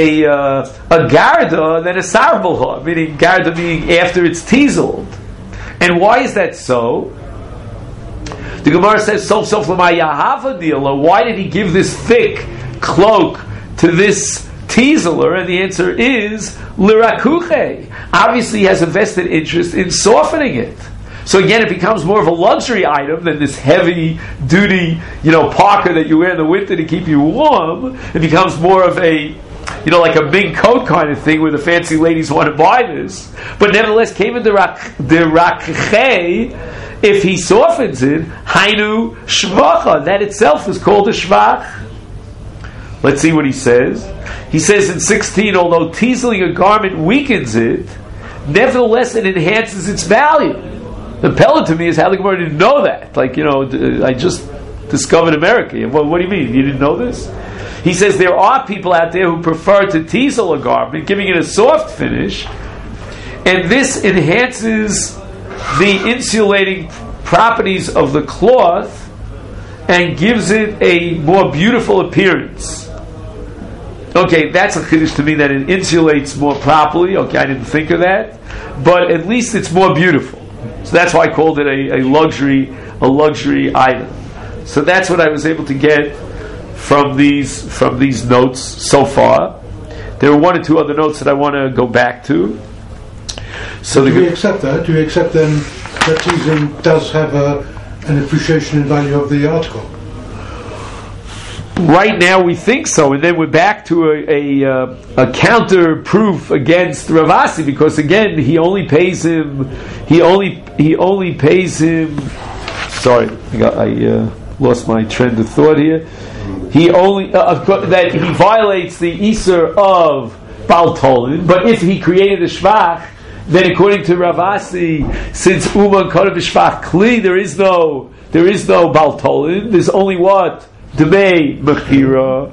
garda than a sarbalha, meaning garda meaning after it's teaseled. And why is that so? The Gemara says, "Sof lama yahava dila." Why did he give this thick cloak to this teaseler? And the answer is lirakuche. Obviously, he has a vested interest in softening it. So again, it becomes more of a luxury item than this heavy-duty, parka that you wear in the winter to keep you warm. It becomes more of a, like a big coat kind of thing where the fancy ladies want to buy this. But nevertheless, came in the rakche. If he softens it, hainu shvacha, that itself is called a shvach. Let's see what he says. He says in 16, although teaseling a garment weakens it, nevertheless it enhances its value. The pellet to me is how the Gemara didn't know that. I just discovered America. What do you mean? You didn't know this? He says there are people out there who prefer to teasel a garment, giving it a soft finish, and this enhances the insulating properties of the cloth and gives it a more beautiful appearance. Okay, that's a chiddush to me, that it insulates more properly. Okay, I didn't think of that, but at least it's more beautiful. So that's why I called it a luxury item. So that's what I was able to get from these notes so far. There are one or two other notes that I want to go back to. So do we accept that? Do we accept then that teasing does have an appreciation in value of the article? Right now we think so, and then we're back to a counter proof against Ravasi, because again he only pays him. Sorry, I lost my trend of thought here. He only that he violates the Iser of Baltolin, but if he created a shvach, then according to Ravasi, since Uman Kodev Shvach Kli, there is no Baltolin. There's only what? Dmei Mechira.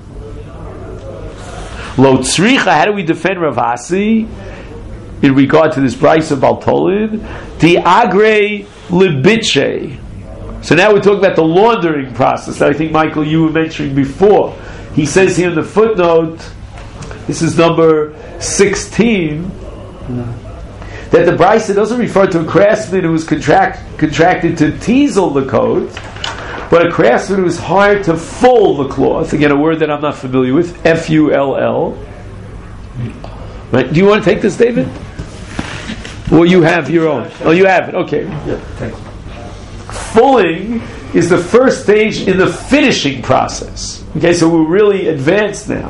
Lo Tzricha. How do we defend Ravasi in regard to this price of Baltolin? Di Agre Libitche. So now we're talking about the laundering process that I think, Michael, you were mentioning before. He says here in the footnote, this is number 16, that the Brisa doesn't refer to a craftsman who was contracted to teasel the coat, but a craftsman who was hired to full the cloth. Again, a word that I'm not familiar with, F-U-L-L. Right? Do you want to take this, David? Or you have your own? Oh, you have it. Okay. Yeah, thanks. Fulling is the first stage in the finishing process. Okay, so we're really advanced now.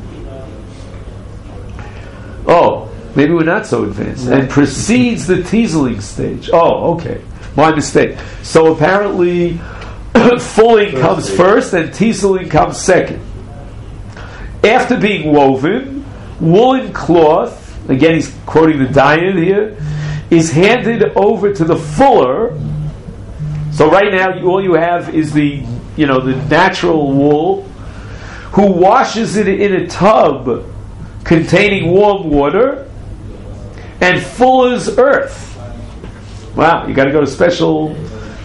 Oh, maybe we're not so advanced. And precedes the teaseling stage. Oh, okay. My mistake. So apparently fulling comes first and teaseling comes second. After being woven, woolen cloth, again he's quoting the Dayan here, is handed over to the fuller. So right now all you have is the natural wool, who washes it in a tub containing warm water and fuller's earth. Wow, you got to go to special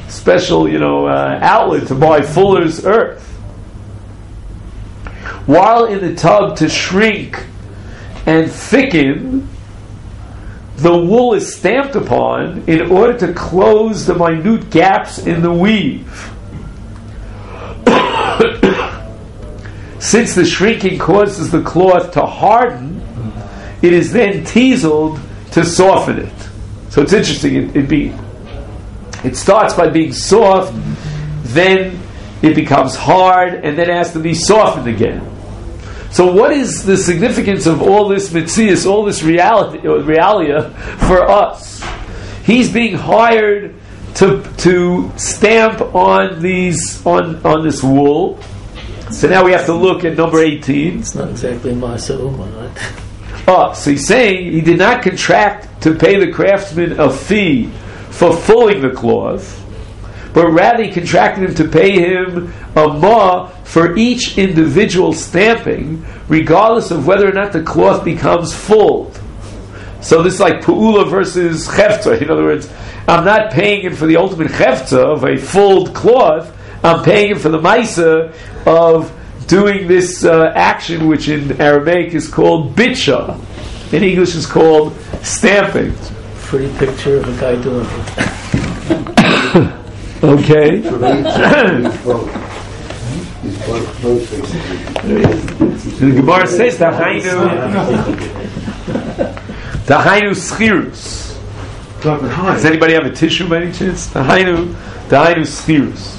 outlet to buy fuller's earth. While in the tub to shrink and thicken the wool is stamped upon in order to close the minute gaps in the weave. Since the shrinking causes the cloth to harden, it is then teaseled to soften it. So it's interesting. It starts by being soft, then it becomes hard, and then it has to be softened again. So what is the significance of all this mitzias, all this realia for us? He's being hired to stamp on these on this wool. So now we have to look at number 18. It's not exactly Masa Uma, right? So he's saying he did not contract to pay the craftsman a fee for fulling the cloth, but rather he contracted him to pay him a ma for each individual stamping, regardless of whether or not the cloth becomes fulled. So this is like pu'ula versus chefta. In other words, I'm not paying him for the ultimate chefta of a fulled cloth. I'm paying him for the maisa of doing this action, which in Aramaic is called bitcha. In English is called stamping. Pretty picture of a guy doing it. Okay. The Gemara says Dahainu schirus. Does anybody have a tissue by any chance? Dahainu schirus.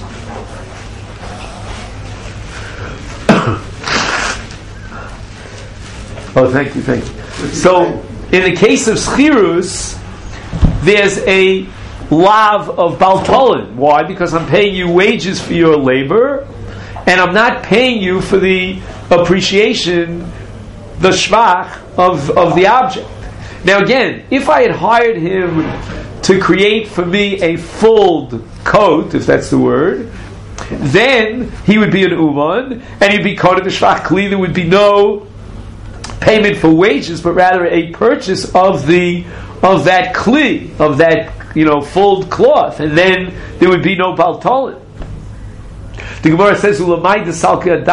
Oh, thank you. So, in the case of schirus, there's a lav of baltolin. Why? Because I'm paying you wages for your labor, and I'm not paying you for the appreciation, the shvach of the object. Now again, if I had hired him to create for me a fulled coat, if that's the word, then he would be an uman, and he'd be coated the shvach kli. There would be no payment for wages, but rather a purchase of that kli, of that fulled cloth, and then there would be no baltolin. The Gemara says, according to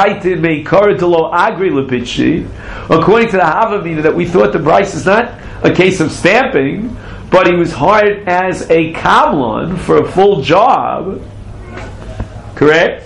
the Havamina, that we thought the Bryce is not a case of stamping, but he was hired as a kablan for a full job. Correct?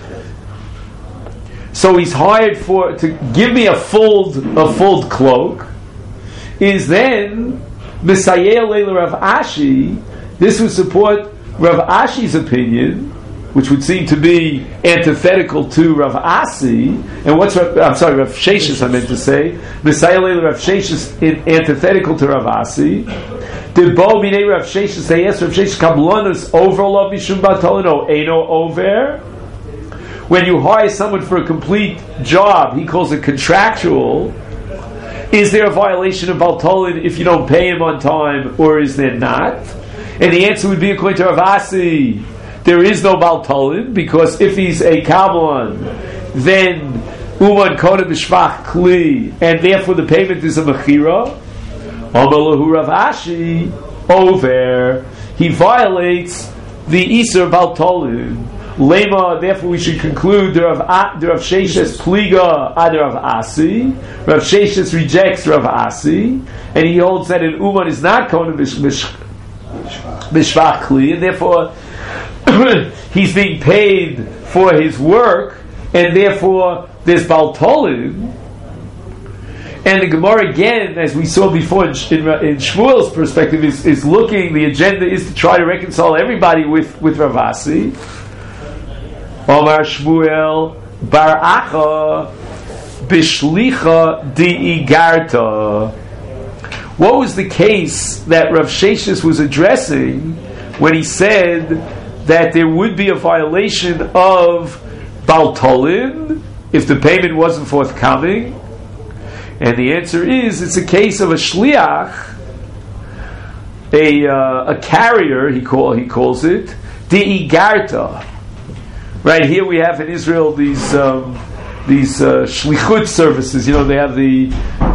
So he's hired to give me a fulled cloak. Is then Misayel Leila Rav Ashi. This would support Rav Ashi's opinion, which would seem to be antithetical to Rav Asi. And Rav Sheshis, I meant to say. Misayel Leila Rav Sheshis antithetical to Rav Asi. Did Bo Minei Rav Sheshis, they asked Rav Sheshis, Kablanus over Lav Mishum Batolino, Eino over? When you hire someone for a complete job, he calls it contractual. Is there a violation of Baltolin if you don't pay him on time, or is there not? And the answer would be, according to Rav Asi, there is no Baltolin, because if he's a Kabbalan, then Uman Kona B'Shvach Kli, and therefore the payment is a Mechira. Amalahu Rav Ashi, over, he violates the Isur Baltolin. Lema, therefore we should conclude the Rav Sheshes pliga ad Rav Asi. Rav Sheshes rejects Rav Asi, and he holds that an Uman is not Kona B'Shvach Kli, and therefore he's being paid for his work, and therefore there's Baltolin. And the Gemara, again, as we saw before in Shmuel's perspective, is looking, the agenda is to try to reconcile everybody with Rav Asi. Omar Shmuel Bar Acha Bishlicha Di'igarta. What was the case that Rav Sheshis was addressing when he said that there would be a violation of Baltolin if the payment wasn't forthcoming? And the answer is, it's a case of a shliach, a carrier, he calls it, Di'igarta. Right here we have in Israel these shlichut services. They have the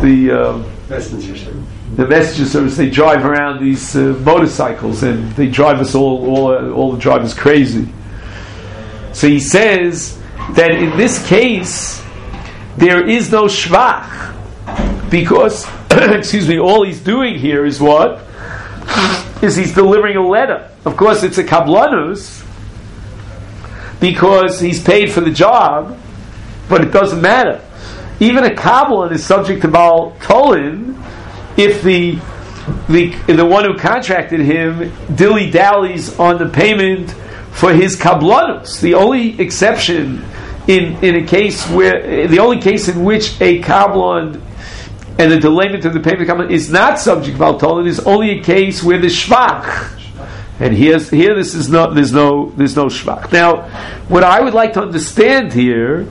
messenger service. They drive around these motorcycles, and they drive us all the drivers crazy. So he says that in this case there is no shvach, because excuse me, all he's doing here is what? Is he's delivering a letter. Of course, it's a kablanus because he's paid for the job, but it doesn't matter. Even a kablan is subject to Baal Tolin if the one who contracted him dilly-dallies on the payment for his kablanus. The only exception in a case where the only case in which a kablan and the delayment of the payment of kablan is not subject to Baal Tolin is only a case where the shvach. And here this is not, there's no shvach. Now, what I would like to understand here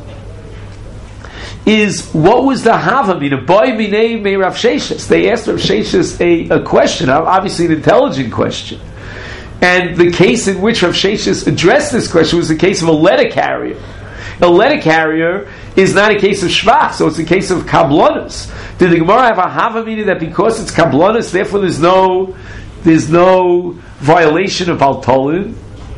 is what was the Havamina? Boy minei me Rav Sheshes. They asked Rav Sheshes a question, obviously an intelligent question. And the case in which Rav Sheshes addressed this question was the case of a letter carrier. A letter carrier is not a case of shvach, so it's a case of kablanus. Did the Gemara have a Havamina that because it's kablanus, therefore there's no violation of Baal Tolin?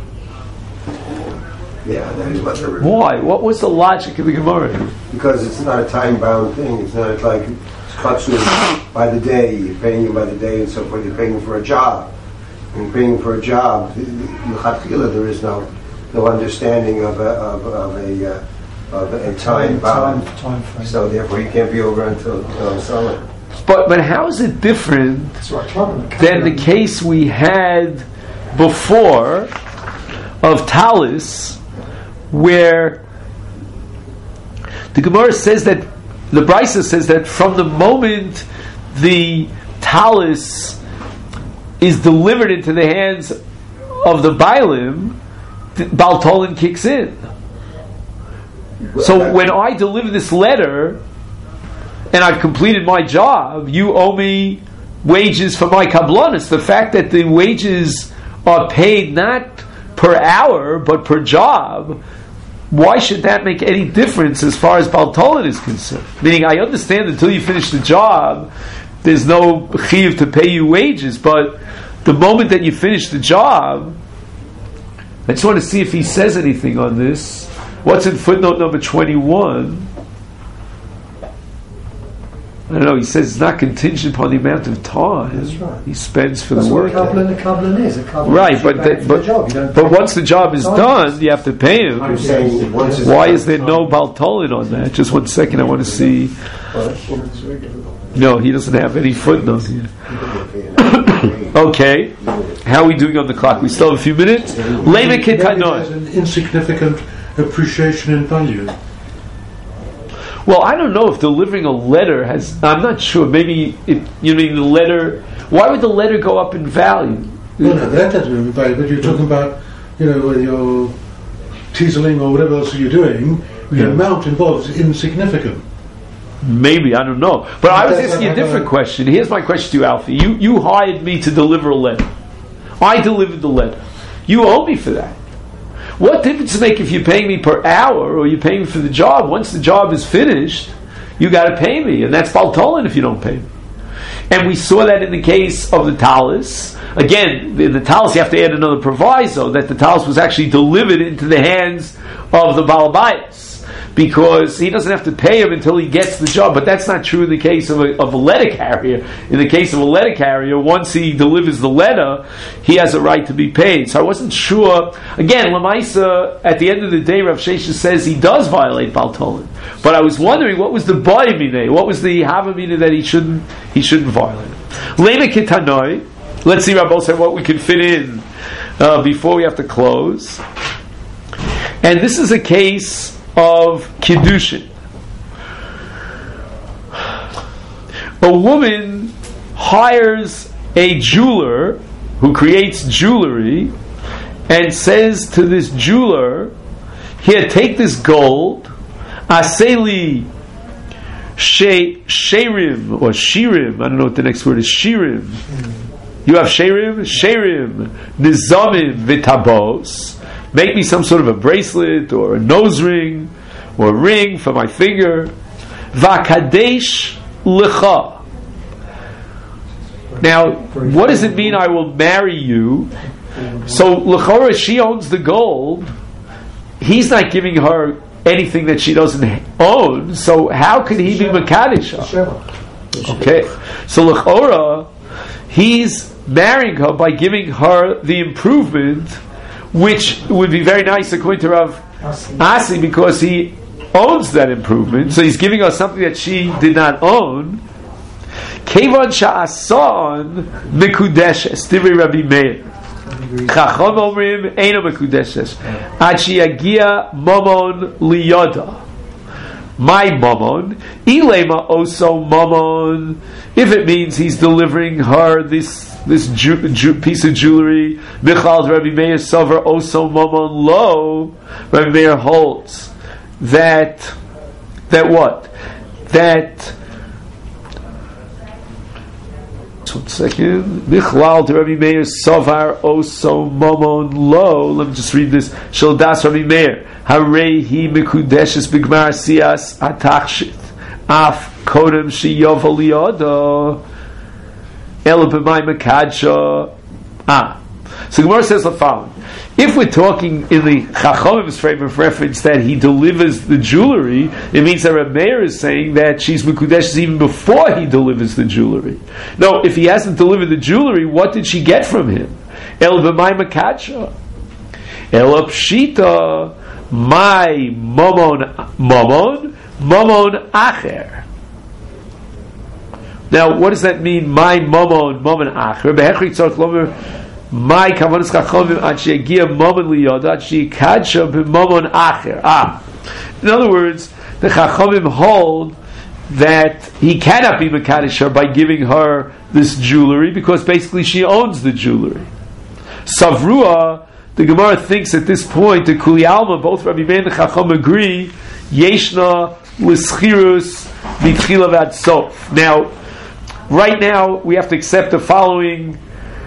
Yeah, that is what they're. Why? What was the logic of the Gemara? Because it's not a time-bound thing. It's not like it's cut you by the day. You're paying you by the day and so forth. You're paying for a job. When you're paying for a job, there is no understanding of a time bound. Time frame. So therefore, you can't be over until summer. But how is it different than the case we had before of Talis, where the Gemara says that the Brisa says that from the moment the Talis is delivered into the hands of the Bailim, Baal Tolin kicks in. So when I deliver this letter and I've completed my job, you owe me wages for my kablanus. The fact that the wages are paid not per hour but per job, why should that make any difference as far as Baal Tolin is concerned? Meaning, I understand until you finish the job, there's no chiyuv to pay you wages, but the moment that you finish the job, I just want to see if he says anything on this. What's in footnote number 21? I don't know, he says it's not contingent upon the amount of time he spends for the work. That's what a kablan is. Right, but once the job is done, you have to pay him. Why is there no Baal Tolin on that? Just 1 second, I want to see. No, he doesn't have any footnotes here. Okay, how are we doing on the clock? We still have a few minutes. Lema Ketanoi. There's an insignificant appreciation in value. Well, I don't know if delivering a letter has. I'm not sure. Maybe you mean the letter. Why would the letter go up in value? Well, no, that doesn't mean value. But you're talking about, when you're teaseling or whatever else you're doing, the amount involved is insignificant. Maybe, I don't know. But I was asking a different question. Here's my question to you, Alfie. You hired me to deliver a letter. I delivered the letter. You owe me for that. What difference does it make if you're paying me per hour or you're paying me for the job? Once the job is finished, you got to pay me, and that's Baal Tolin if you don't pay me. And we saw that in the case of the Talis. Again, in the Talis you have to add another proviso that the Talis was actually delivered into the hands of the Baal Bayis, because he doesn't have to pay him until he gets the job. But that's not true in the case of a letter carrier. In the case of a letter carrier, once he delivers the letter, he has a right to be paid. So I wasn't sure. Again, Lamaisa, at the end of the day, Rav Sheshes says he does violate Baal Tolin. But I was wondering, what was the Ba'imine? What was the Havamine that he shouldn't violate? Lema Ketanoi. Let's see, Rabbi, say what we can fit in before we have to close. And this is a case of Kiddushin. A woman hires a jeweler who creates jewelry and says to this jeweler, here, take this gold, aseli sherim or shirim, I don't know what the next word is, shirim. You have sherim, nizamim v'tabos. Make me some sort of a bracelet or a nose ring or a ring for my finger. Vakadesh lecha. Now, what does it mean I will marry you? So, lechora, she owns the gold. He's not giving her anything that she doesn't own. So, how could he be Makadesh? Okay, so l'chora, he's marrying her by giving her the improvement, which would be very nice according to Rav Asi, because he owns that improvement. So he's giving her something that she did not own. Kevan sha'ason mekudeshes, Divrei Rabbi Meir. Chacham omrim eino mekudeshes ad sheyagia momon liyoda. My mamon, ilema oso mamon. If it means he's delivering her this piece of jewelry, Michal Rabbi Meir Sover oso mamon lo. Rabbi Meir holds that what? That. 1 second. Michlal to Rabbi Meir Sovar Oso Momon Lo. Let me just read this. Shaldas Rabbi Meir. Harehi Mikudeshes Bigmar Sias Atachshit Af Kodem Shiyova Liyoda Ela B'mai Mekadsha. So Gemara says the following. If we're talking in the Chachamim's frame of reference that he delivers the jewelry, it means that Rabbi Meir is saying that she's Mekudeshes even before he delivers the jewelry. No, if he hasn't delivered the jewelry, what did she get from him? El b'may makadsha. El pshita my momon acher. Now, what does that mean? My momon acher. Behechri tzarich lomer. My kavanas chachamim ad sheyagia momon liyoda ad sheyikadsha b'momon acher. In other words, the chachamim hold that he cannot be mekadesh her by giving her this jewelry because basically she owns the jewelry. Savrua, the Gemara thinks at this point the Kuli Alma, both Rabbi Meir and the Chacham agree, Yeshna l'schirus mitchila v'ad sof. Now, right now we have to accept the following.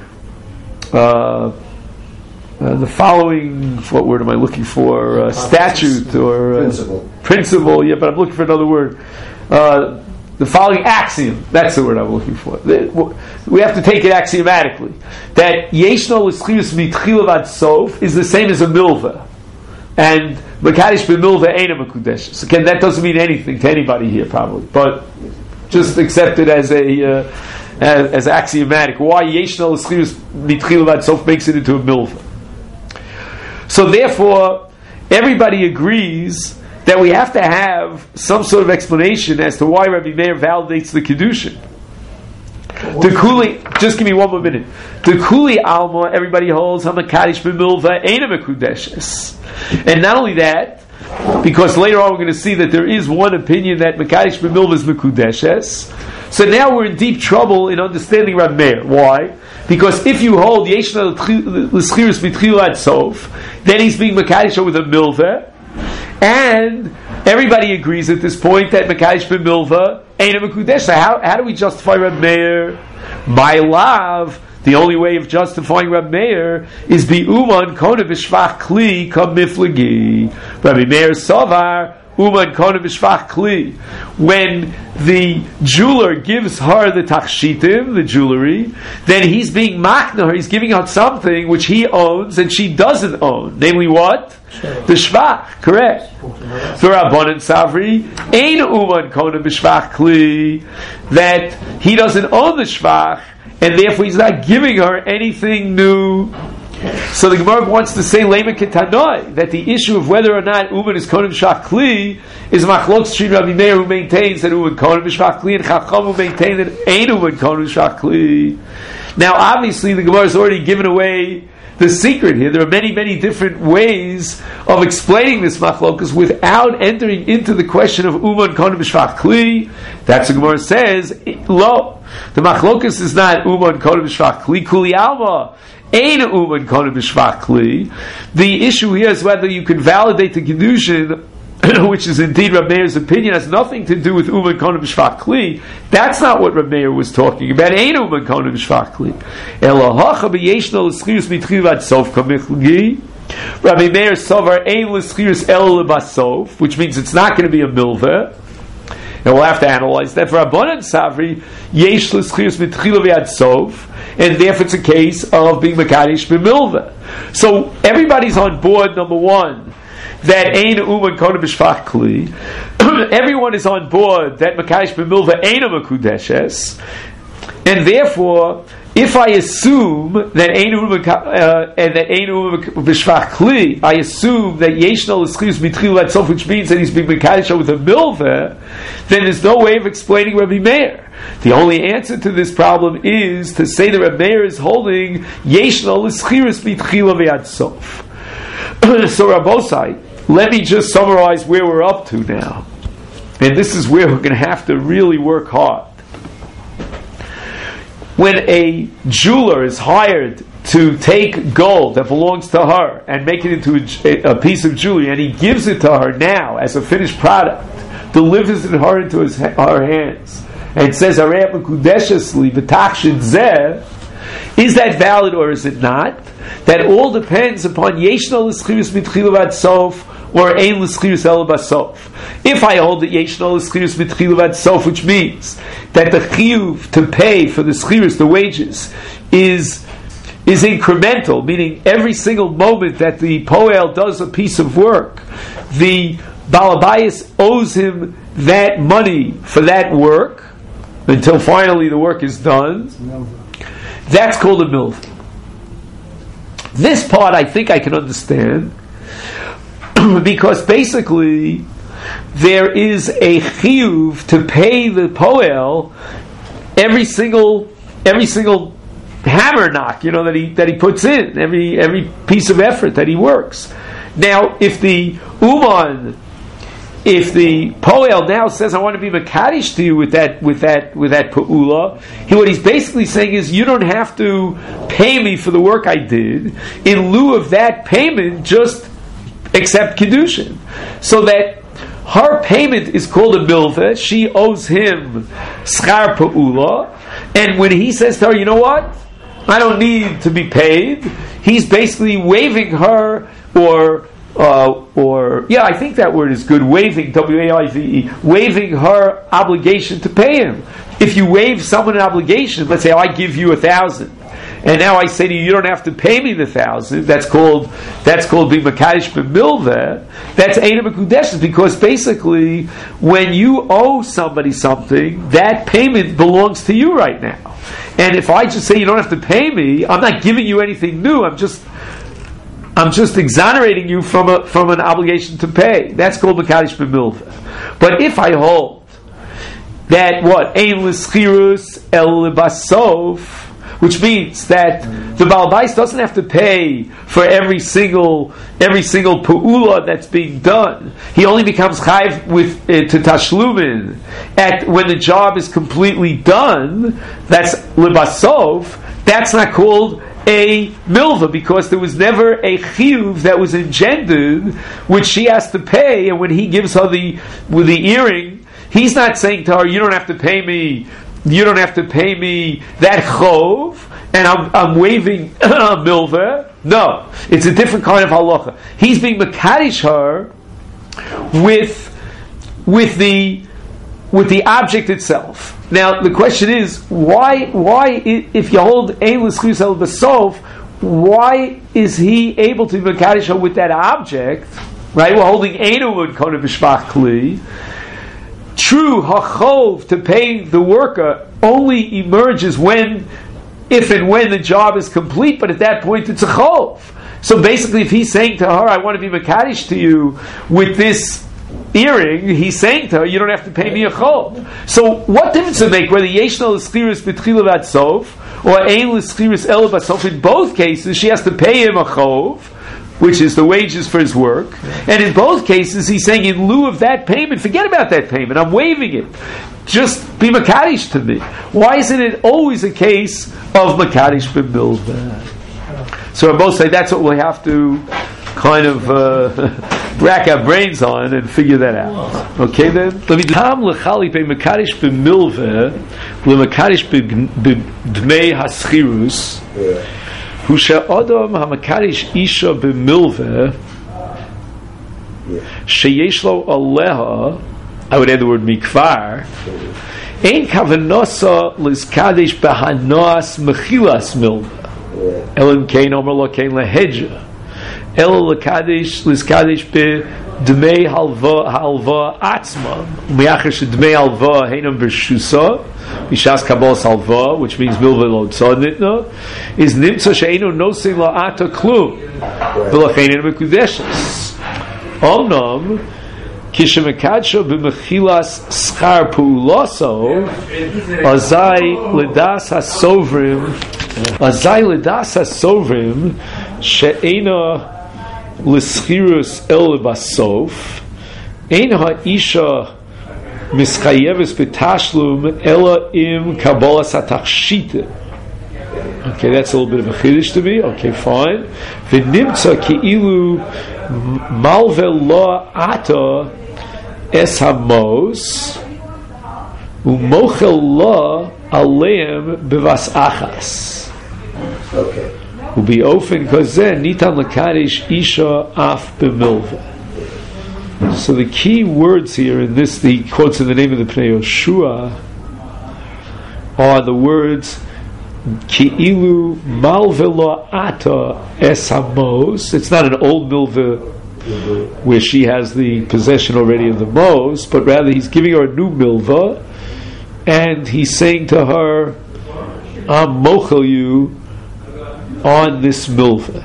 What word am I looking for? Statute or principle. Yeah, but I'm looking for another word. The following axiom. That's the word I'm looking for. We have to take it axiomatically. That Yeshno l'schirus mitchila v'ad sof is the same as a milva. And Mekadesh b'milva ain't a Mekudeshes. Again, that doesn't mean anything to anybody here probably. But just accept it as as axiomatic. Why Yeshna l'schirus mitchila v'ad sof makes it into a milva. So therefore, everybody agrees that we have to have some sort of explanation as to why Rabbi Meir validates the Kedushin. The Kuli, just give me one more minute. The Kuli Alma, everybody holds Hamakadosh b'milva ain't a Mekudeshes. And not only that, because later on we're going to see that there is one opinion that Mekadosh b'milva is Mekudeshes. So now we're in deep trouble in understanding Rabbi Meir. Why? Because if you hold Yeshna l'schirus mitchila ad sof, then he's being Mekadosh with a milva. And everybody agrees at this point that Mekadosh b'milva ain't a Mekudesh. So how do we justify Rabbi Meir? My love, the only way of justifying Rabbi Meir is bi'uman kona b'shvach kli kam miflagi. Rabbi Meir savar uman kona b'shvach kli. When the jeweler gives her the tachshitim, the jewelry, then he's being makna, he's giving out something which he owns and she doesn't own. Namely what? The shvach, correct. For Rabbanan Savri, ein uman kona b'shvach kli, that he doesn't own the shvach, and therefore he's not giving her anything new. So the Gemara wants to say Lema Ketanoi, that the issue of whether or not uman is kona b'shvach kli is machlokes between Rabbi Meir, who maintains that uman kona b'shvach kli, and Chacham, who maintain that ein uman kona b'shvach kli. Now, obviously, the Gemara has already given away the secret here. There are many, many different ways of explaining this machlokas without entering into the question of uman kona b'shvach kli. That's what Gemara says. Lo, the machlokas is not uman kona b'shvach kli, kuli alma. Ein uman kona b'shvach kli. The issue here is whether you can validate the kedushin, which is indeed Rabbi Meir's opinion, has nothing to do with uman kona b'shvach kli. That's not what Rabbi Meir was talking about. Ein uman kona b'shvach kli. Elohacha b'yeshna l'schirus mitchila v'ad sof kamichlgi. Rabbi Meir savar ein l'schirus el l'basof, which means it's not going to be a milva. And we'll have to analyze that. For Rabbanan Savri, yesh l'schirus mitchila v'ad sof, and therefore it's a case of being mekadesh b'milva. So everybody's on board, number one, that ein uman kona b'shvach kli. everyone is on board that Mekadesh b'milva eina mekudeshes, and therefore, if I assume that einu b'shvach kli, I assume that yeshno l'schirus mitchilu ad sof, which means that he's being Mekadesh with a milva, then there's no way of explaining Rabbi Meir. The only answer to this problem is to say that Rabbi Meir is holding yeshno l'schirus mitchilu v'ad sof. So Rabbosai, let me just summarize where we're up to now. And this is where we're going to have to really work hard. When a jeweler is hired to take gold that belongs to her and make it into a piece of jewelry, and he gives it to her now as a finished product, delivers it her into her hands, and says, is that valid or is it not? That all depends upon Yeshno l'schirus mitchilu vad sof or ein l'schirus el basof. If I hold that Yeshno l'schirus mitchilu vad sof, which means that the chiyuv to pay for the schirus, the wages, is incremental, meaning every single moment that the poel does a piece of work, the balabayas owes him that money for that work until finally the work is done. That's called a milva. This part I think I can understand because basically there is a chiyuv to pay the poel every single hammer knock, that he puts in, every piece of effort that he works. Now, if the poel now says, I want to be mekadesh to you with that pa'ula, what he's basically saying is, you don't have to pay me for the work I did. In lieu of that payment, just accept kedushin. So that her payment is called a milva. She owes him schar pa'ula. And when he says to her, you know what? I don't need to be paid, he's basically waiving her I think that word is good, waiving, W-A-I-V-E, waiving her obligation to pay him. If you waive someone an obligation, let's say, I give you 1,000, and now I say to you, you don't have to pay me the 1,000, that's called being Mekadesh b'milveh, that's Eina Mekudeshes, because basically, when you owe somebody something, that payment belongs to you right now. And if I just say you don't have to pay me, I'm not giving you anything new, I'm just exonerating you from an obligation to pay. That's called Mekadesh b'milveh. But if I hold that ein l'schirus el basof, which means that the Baal Bais doesn't have to pay for every single pu'ula that's being done. He only becomes chayv to tashlumin when the job is completely done. That's libasov. That's not called a milva, because there was never a chiyuv that was engendered which she has to pay. And when he gives her the earring, he's not saying to her, you don't have to pay me that chov, and I'm waiving milva. No, it's a different kind of halacha. He's being mekadesh her with the object itself. Now the question is, why if you hold ein l'schirus el basof, why is he able to be mekadesh her with that object? Right, we're holding einu and kona b'shvach kli. True, hachov to pay the worker only emerges if and when the job is complete, but at that point it's a chov. So basically, if he's saying to her, I want to be mekadesh to you with this earring, he's saying to her, you don't have to pay me a chov. So what difference does it make whether yeshno l'schirus b'tchila v'ad sof or ein l'schirus el basof? In both cases, she has to pay him a chov, which is the wages for his work. And in both cases, he's saying, in lieu of that payment, forget about that payment, I'm waiving it. Just be Mekadesh to me. Why isn't it always a case of Mekadesh b'milveh? So I both say that's what we'll have to kind of rack our brains on and figure that out. Okay then? Let me do Tam l'chali pe Mekadesh b'milveh l'Mekadesh b'dmei haschirus Hu she'adam ha'mekadesh isha b'milveh sheyesh lo aleha, I would add the word mikvar, ein kavanosa l'skadesh b'hanas mechilas milveh elim kein omer lo kein lehedja el l'skadesh Dmei halva atzma. U'me'acher shedmei halva heinam b'shusa mishas kabbalas halva, which means milva lo tzad nitna, is nimtza she'einu nosin la'ata klum v'lachein ein mekudeshes. Omnam kishemekadsho b'mechilas schar pu'ulaso azai ledas hasovrim she'ena l'schirus el basof ein ha'isha mischayeves b'tashlum ela im kabbalas hatachshita. Okay, that's a little bit of a chiddush to me. Okay, fine. V'nimtza ki'ilu malvel lo ata es hamos u'mochel lo aleim b'vas achas. Okay. Ubi ofen kozen nitan l'kadesh isha af b'milva. So the key words here in this, he quotes in the name of the Pnei Yoshua, are the words Ki'ilu malvelo ata es hamos. It's not an old milva where she has the possession already of the mos, but rather he's giving her a new milva, and he's saying to her, I'm mochel you on this milva.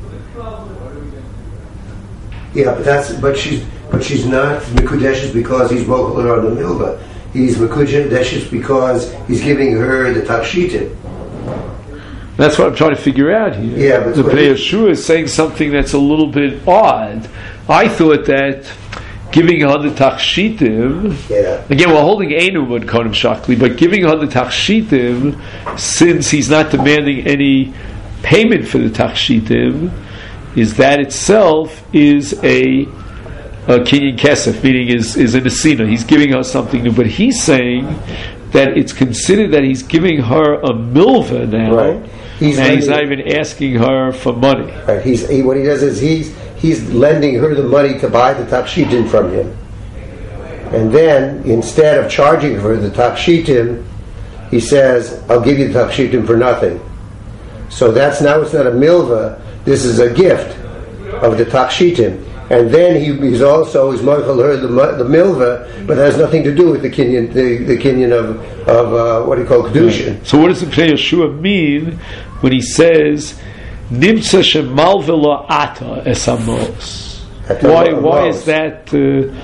Yeah, but she's not mekudeshes because he's mochel her on the milva. He's mekudeshes because he's giving her the takshitim. That's what I'm trying to figure out here. Yeah, but the Pnei Yoshua is saying something that's a little bit odd. I thought that giving her the takshitim, again we're holding Einu Mud Kodim Shakli, but giving her the takshitim, since he's not demanding any payment for the takshitim, is that itself is a kinyan kesef, meaning is a nesina. He's giving her something new, but he's saying that it's considered that he's giving her a milva now, right. He's not even asking her for money. Right. What he does is he's lending her the money to buy the takshitim from him, and then instead of charging her the takshitim, he says, "I'll give you the takshitim for nothing." So it's not a milva. This is a gift of the takshitim. And then he's mochel her the milva, but that has nothing to do with the kinyan, the kinyan of what he called kedushin. So what does the Pnei Yoshua mean when he says nimtza shemalve lo ata es hamos? Why is that?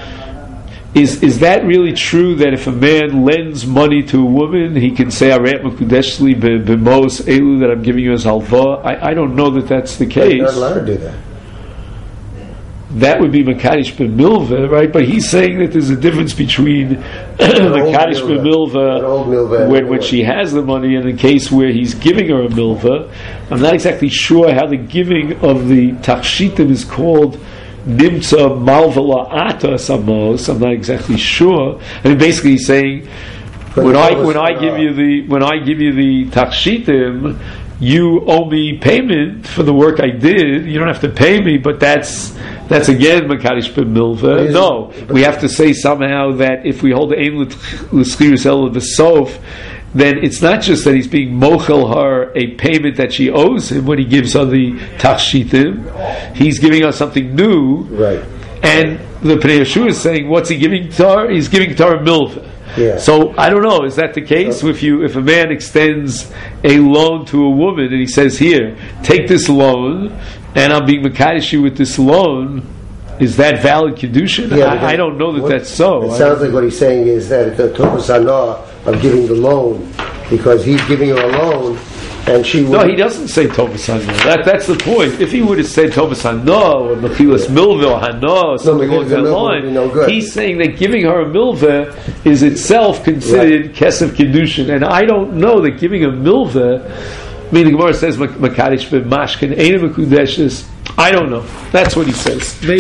Is that really true that if a man lends money to a woman, he can say aret mekudeshli b'mos elu that I'm giving you as halva? I don't know that that's the case. You're not allowed to do that. That would be Makadosh b'milva, right? But he's saying that there's a difference between Makadosh b'milva when she has the money and the case where he's giving her a milva. I'm not exactly sure how the giving of the takshitim is called nimtza malva ata samos. I'm not exactly sure. I mean, basically he's saying when I give you the takshitim, you owe me payment for the work I did. You don't have to pay me, but that's again Makadosh b'milva. No, we have to say somehow that if we hold the Ein l'schirus el the sof, then it's not just that he's being mochel her a payment that she owes him when he gives her the takshitim. He's giving her something new, right? And the Pnei Yoshua is saying, what's he giving to her? He's giving to her a milva. Yeah. So I don't know. Is that the case? So, if a man extends a loan to a woman and he says, "Here, take this loan, and I'm being mekadosh you with this loan," is that valid kedushin? Yeah, I don't know that that's so. It sounds like what he's saying is that the Topas Hana of giving the loan, because he's giving her a loan, and she. No, he doesn't say Topas Hana. That's the point. If he would have said Topas Hana or Mechilas Milva Hana or something along that line, he's saying that giving her a milva is itself considered kesef kedushin, and I don't know that giving a milva. I mean, the Gemara says Makadosh b'mashkin ein mekudeshes. I don't know. That's what he says.